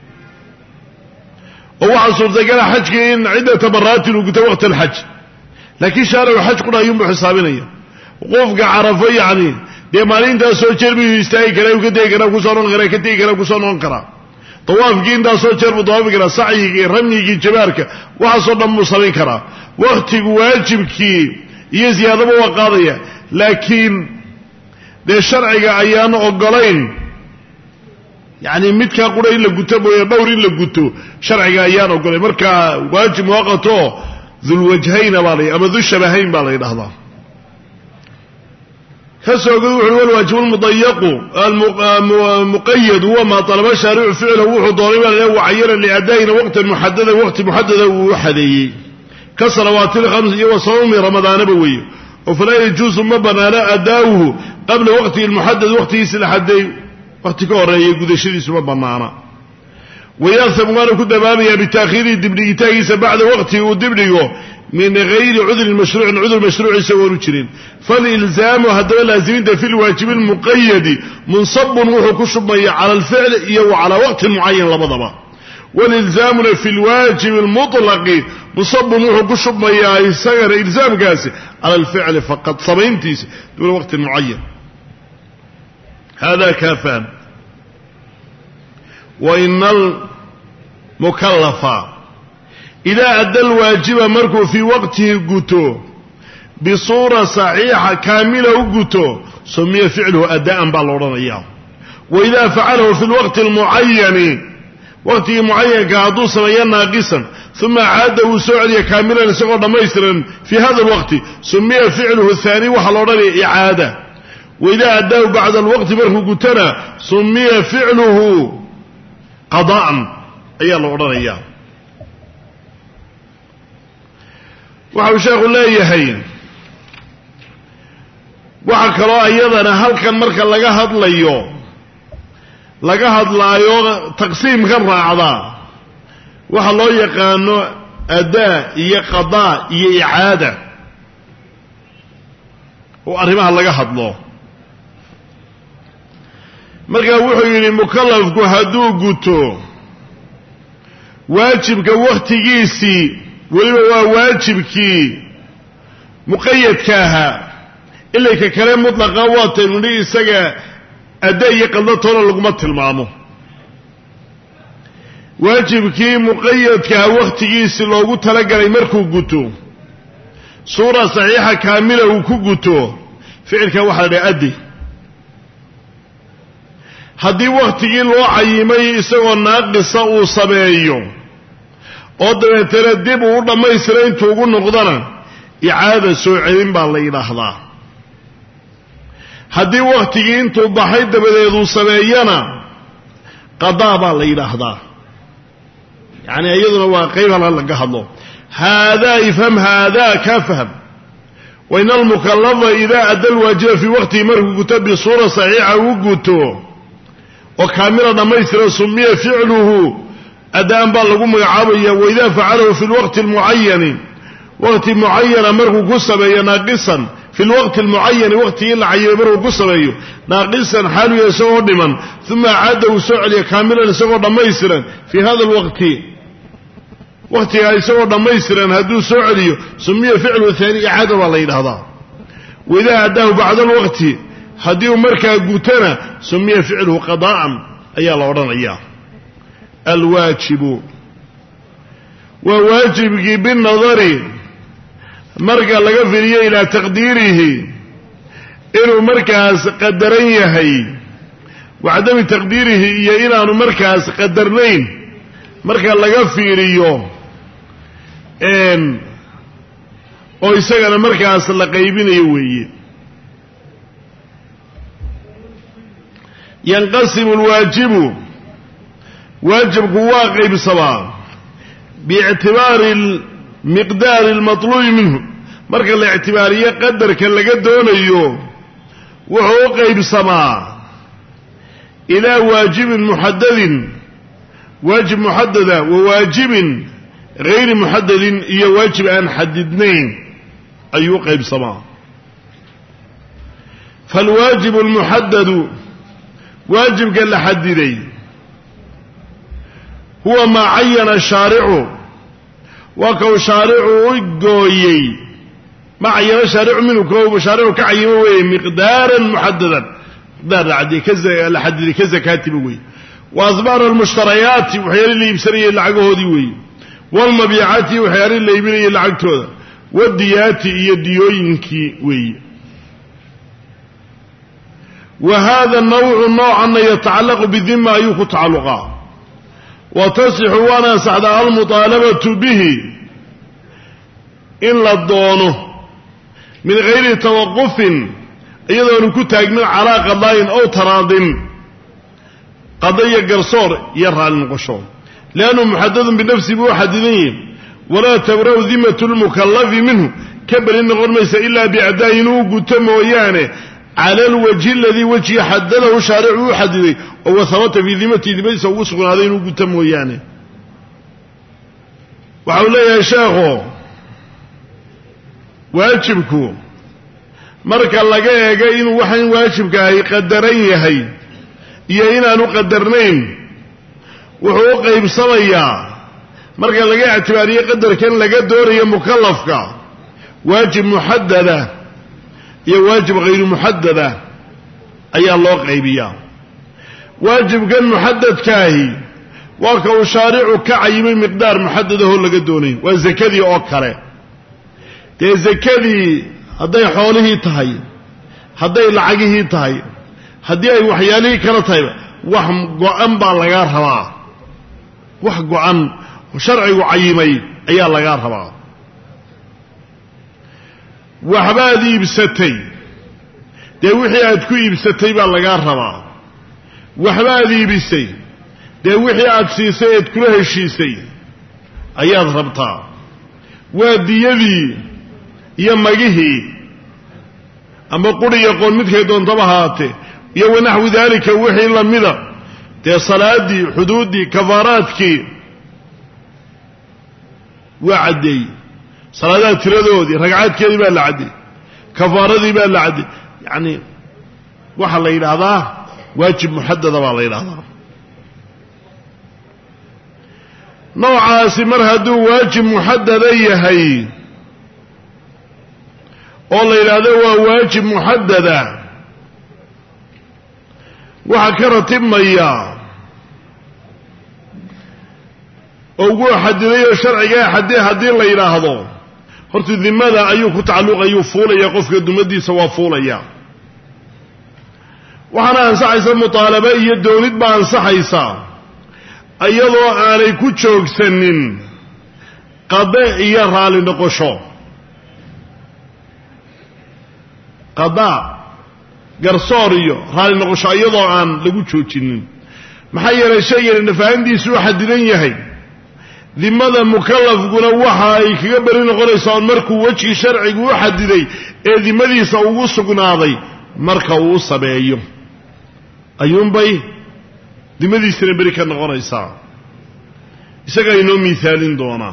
وواحد صورة قال حجك إن عدة مرات وقت وقت الحج لكن شارع الحج كنا يوم بحسابين وقوفك عرفي يعني دي مالين دا سو جربي يستاهي كلا وكتاي كلا وكسانون غيرا كتاي كلا وكسانون كلا طواف جين دا سو جربي طواف كلا سعي رمي جبارك واحد صورة مصرين كلا وقتك واجبك iyo ziyaadaba waa qaadaya laakiin de sharciga ayaan ogolayn yaani midka qura in la guto mooyo dhowr in la guto sharciga ayaan ogolayn marka waajib muwaqato dhul wajhayn bali ama dhul shabahayn bali dhahdaa kasoogu wuxuu wal waajib mudayyaq al-muqayyad huwa ma talaba shari'u fi'luhu wuxuu doonay inuu wacayira li adayna waqti muhaddada uu xadeeyay كصلوات الخمس وصوم رمضان بوي وفلا يجوز ما بنانا أداؤه قبل وقته المحدد وقته سلحدي وقت كوري قدشيس ما بنانا ويأثم ما كنت بابيا بتأخير الدبلي تايس بعد وقته والدبلي من غير عذر المشروع عذر مشروع يسوي رجلين فالإلزام هذا لازم في الواجب المقيد منصب وحكم على الفعل وعلى وقت معين لبضبه والإلزام في الواجب المطلق مصب وحكم يسير إلزام قاسي على الفعل فقط صبينتيس دون وقت معين هذا كافان وإن المكلف إذا أدى الواجب مركو في وقته قتو بصورة صحيحة كاملة قتو سمي فعله أداء بالوران إياه وإذا فعله في الوقت المعين وقت معين قاعدوا سميا ناقصا ثم عاده سعودية كاملا سقط ميسرا في هذا الوقت سمي فعله الثاني وحلورا إعادة وإذا أداه بعد الوقت مرهو قتنا سمي فعله قضاء أي الله أرى إياه وحو شيخ الله يهين وحكرا أيضا هل كان مركا لقى هدليو laga hadlaayo taqsiim ka raacda waxa loo yaqaano adaa iyo qadaa iyo icaada oo arrimaha laga hadlo marka wuxuu yiri mukallafku haduu guto waajibka waqtigiisii waliba waa waajibkii muqayyadka ahaa ilaa ka kale mutlaqa waa tan isaga adda iyo qadatoona laguma tilmaamo. waajibkii muqayadkaha wakhtigiisi loogu talagalay markuu guto suura saxiixa kaamila uu ku guto ficilka waxaa la dhaha addi. haddii wakhtigii loo cayimay isagoo naaqisa uu sameeyo oo dabeetana dib uu u dhammaystira intuu ugu noqdana icaada soo celin baa la yidhaahdaa. haddii wakhtigii intuu baxay dabadeed uu sameeyana qadaa baa la yidhaahdaa. yacni iyaduna waa qayb halka laga hadlo. haadaa ifham haadaa kaa fahm. wain almukallafa idaa adda alwaajiba fii waqtihi markuu guto bisuura saxiixa uu guto oo kaamila dhammaystira sumiya ficluhu adaan baa lagu magacaabaya. waidaa facalahu fi lwaqti almucayani waqti mucayana markuu ku sameeyo naaqisan fi lwaqti almucayani waqtigii la cayimay markuu ku sameeyo naaqisan xaaluya isagoo dhiman uma caada uu soo celiya kaamilan isagoo dhammaystiran fii hada alwaqti waqtigaa isagoo dhammaystiran hadduu soo celiyo sumiya ficluhu haani icaada baa la yidhahdaa. waidaa addaahu bacda alwaqti haddii uu markaa gutana sumiya ficluhu qadaa'an ayaa la odhanayaa. alwaajibu waa waajibkii binadari marka laga firiyo ilaa taqdiirihi inuu markaas qadaran yahay wacdami taqdiirihi iyo inaanu markaas qadarnayn marka laga fiiriyo oo isagana markaas la qaybinayo weeye. yanqasimu alwaajibu waajibku waa qaybsamaa biictibaari miqdaari almatluubi minhu marka la ictibaariyo qadarka laga doonayo wuxuu u qaybsamaa ilaa waajibin muxadadin waajib muxadada wa waajibin gayri muxadadin iyo waajib aan xadidnayn ayuu u qaybsamaa. falwaajibu almuxadadu waajibka la xadiday huwa maa cayana shaaricu waa kau shaaricu u gooyey maa cayana shaaricu minhu kau shaaricu ka cayimo weeye miqdaaran muxadadan miqdaar la xadiday ka zakaatiba weeye. wa asbaar almushtarayaati waxyaali la iibsanayay lacagahoodii weeye. waalmabiicaati waxyaali la iibinayay lacagtooda. wadiyaati iyo diyooyinkii weeye. wa hada nawcu noocanna yatacallaqu bidima ayuu ku tacalluqaa. wa tasixu waana ansaxdaa almuطaalabatu bihi in la doono min gayri tawaqufin iyadoonu ku taagnin calaa qadaa'in ow taraadin qada iyo garsoor iyo raalli noqosho. liannahu muxadadun binafsi buu u xadidan yihi. walaa tabra'u dimatu lmukallafi minhu ka beri noqon maysa ilaa biadaa'i inuu guto mooyaane cala alwajhi aladii wejhi xadadahu shaaricu u xadiday oo wahabata fii dimatihi dimadiisa ugu sugnaaday inuu guto mooyaane. waxa uu leeyahay sheekhu waajibku marka laga eego inuu waxan waajibka ahi qadaran yahay iyo inaanu qadarnayn wuxuu u qaybsamayaa marka laga ictibaariyo qadarkan laga doonayo mukallafka waajib muxadada iyo waajib hayru muxadada ayaa loo qaybiyaa. waajibkan muxadadkaahi waa ka uu shaaricu ka cayimay miqdaar muxadadahoo laga doonayo. waa zakadii oo kale. dee zakadii hadday xoolihii tahay hadday lacagihii tahay haddii ay waxyaalihii kala tahayba wax go-an baa lagaa rabaa. wax go-an oo sharcigu cayimay ayaa lagaa rabaa. waxbaad iibsatay dee wixii aad ku iibsatay baa lagaa rabaa. waxbaad iibisay dee wixii aad siisay eed kula heshiisay ayaad rabtaa. waa diyadii iyo magihii ama quri iyo qoon midkay doontaba haatee iyo wanaxwi daalika wixii lamida dee salaadii xuduuddii kafaaraadkii waa caddeey. salaadaha tiradoodii ragcaadkeedii baa la caddeey. kafaaradii baa la caddeey. yacni waxaa la yidhaahdaa waajib muxadada baa la yidhaahdaa. noocaasi mar hadduu waajib muxadada yahay oo la yidhaahdo waa waajib muxadada وحكرة ميا أوجو حديث الشرع جاء حديث الله إلى هذا هرت الذمة أيوك تعلق أيوك فولا يقف الدمدي سوا فولا يا وحنا أنصح إسا مطالبة يدولد بأنصح إسا أيضا عليك تشوك سنين قضاء يرى لنقشو قضاء قرصوريو رالي نقشو أيضا عن لقو تشوكين محير الشيء لأن فعندي سوى حددين يهي ذمة مكلف قلنا وحاي كبرين غريسان مركو وجه شرعي وحددي ذمة سوغو سقناضي مركو وصبايو أيوم باي ذمة سنبريكا غريسان إساقا ينو مثال دونا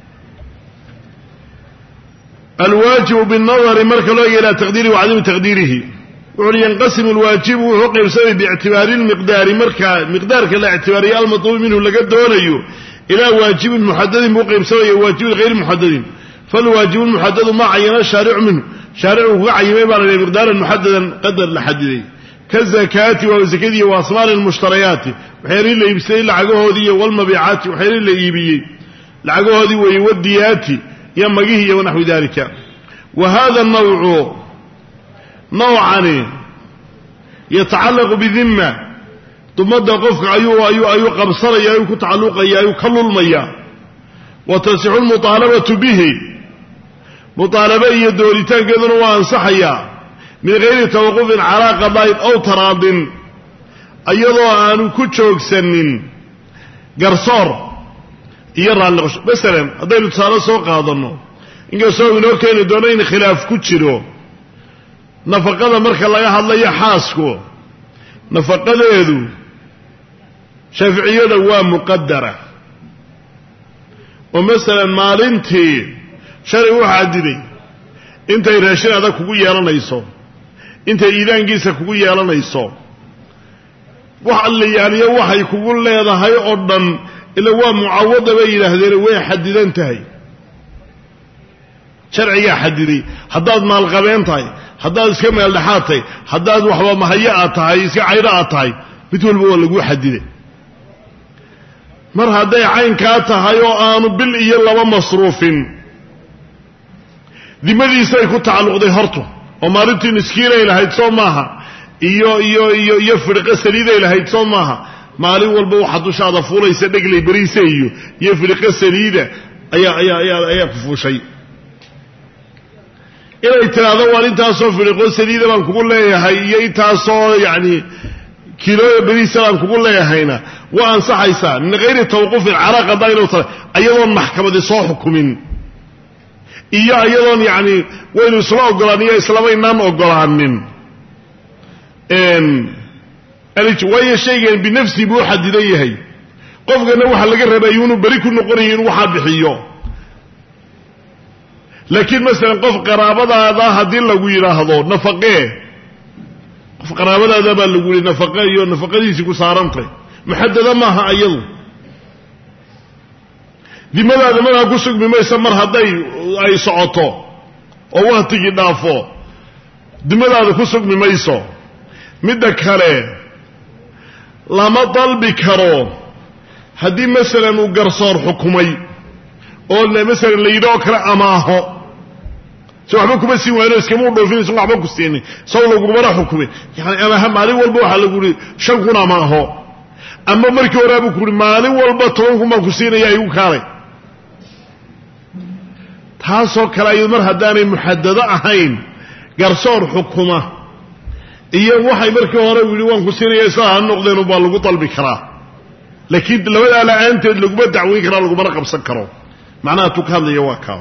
الواجب بالنظر مركو إلى تقديره وعدم تقديره وعلي ينقسم الواجب وحقه بسبب باعتبار المقدار مقدار كلا اعتباري المطلوب منه لقد دوليه إلى واجب محدد موقع بسبب واجب غير محدد فالواجب المحدد ما عين الشارع منه شارع وعين على مقدار محددا قدر لحدده كالزكاة والزكاة وأصمار المشتريات وحير اللي يبسي لعقوه دي والمبيعات وحير اللي يبي لعقوه دي ويوديات يمجيه ونحو ذلك وهذا النوع نوعان يتعلق بذمة تمد قفك أيو قبصر أيو كتعلق أيو كل المياه وتسع المطالبة به مطالبة يدولتان كذن وانصحيا من غير توقف على قضاء أو تراض أيضا أن كتشوك سنين قرصار يرى النقش مثلا أضيل تصالة سوق هذا النوع إنك سوق نوع كان دونين خلاف كتشرو نفقد مركا الله يحضر يحاسكو نفقد يدو شافعية هو مقدرة ومثلا مالنتي شرع وحددي انت يراشين هذا كوكو يالانا يسو انت إيدان جيسا كوكو يالانا يسو وحالي يعني وحي كوكو الله هذا هاي أردن إلا هو معوضة بيلا هذين وين حددان تهي شرعية حددي حداد مال غبين تهي حداد اسكما يلحات تهي حداد وحبا مهيئة تهي اسكا عيراء تهي بتقول بقول لقو حددي مر هذا عين كاتها يو آنو بالإيا لما مصروفين دي ماذا يسايكو تعلق دي هرطو ومارنتي نسكينة إلى هيتصو ماها إيو فرقة سليدة إلى هيتصو ماها مالي والبو حدو شادا فولا يسدق لي بريسة إيو فرقة سليدة أيا كفو شيء إلا إتنادا وانتاسو فرقة سليدة من كقول لها هي إتاسو يعني كيلو بريسة من كقول لها هينا وأنصح إيسان من غير توقف على قضاء الوطن أيضا محكمة دي صو حكمين إياه أيضا يعني وين إسلام أقلانية إسلامين نام أقلانين وين شيء بنفسي بوحد إليه هي قفق نوحا لقى الربايون بريكو نقريين وحد بحيو لكن مثلا قف قرابة هذا هدين لقويرا هذا نفقه قف قرابة هذا بلقوير نفقه دي سيكو سارنطي محددة معها أيضا لماذا قصك بما يسمر هذي أي صعطه أو وقتي دافو لماذا قصك بما يسو مدك هله لما طلب كرو هدي مثلا وقرصار حكومي أو مثلا اللي يدوك أماه سو حبكم بس وين اسكمو دوفين سو حبكم سيني سو لو غبره حكومي يعني انا هم علي والبو حل غوري شنكنا ما هو أما مركي ورابو كوري مالي والبطرونكم ما كسينا يايو كاري تاسو كلايو مر هداني محددة أهين قرصور حكومة إياه وحي مركي ورابو لوان كسينا يساها النقدين وبالغو طلبي كراه لكن لو لا أنت لقبت دعوين كراه لقبنا قبصك كراه معناها تكهل يواكاو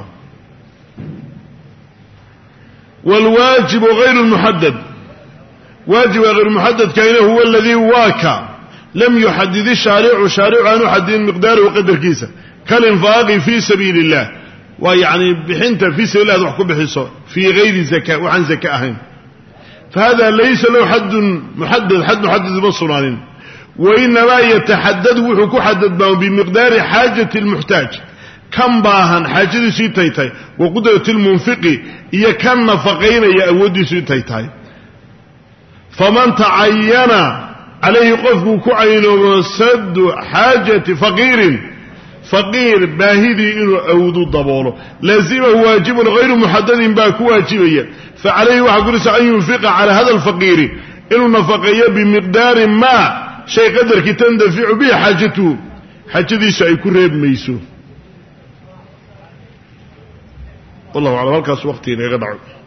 والواجب غير المحدد واجب غير المحدد كأنه هو الذي واكا لم يحدد الشارع عنه حد مقداره وقدر كيسة كالانفاق في سبيل الله ويعني بحنت في سبيل الله وحكم بحصة في غير زكاة وعن زكاة فهذا ليس له حد محدد بصران وإنما يتحدد وحكو حدد بمقدار حاجة المحتاج كم باهن حاجة سيتايتاي وقدرة المنفق إيا كم نفقين يأودي سيتايتاي فمن تعين عليه قفك كعين سد حاجة فقير باهدي إنه أودو الضبوله لازمه واجب غير محدد باكو واجبية فعليه وحقرس أن ينفق على هذا الفقير إنه نفقية بمقدار ما شيء قدر كي تندفع به حاجته حاجة سيكون ريب ميسو والله أعلم. هالكاس وقتين يا جدع.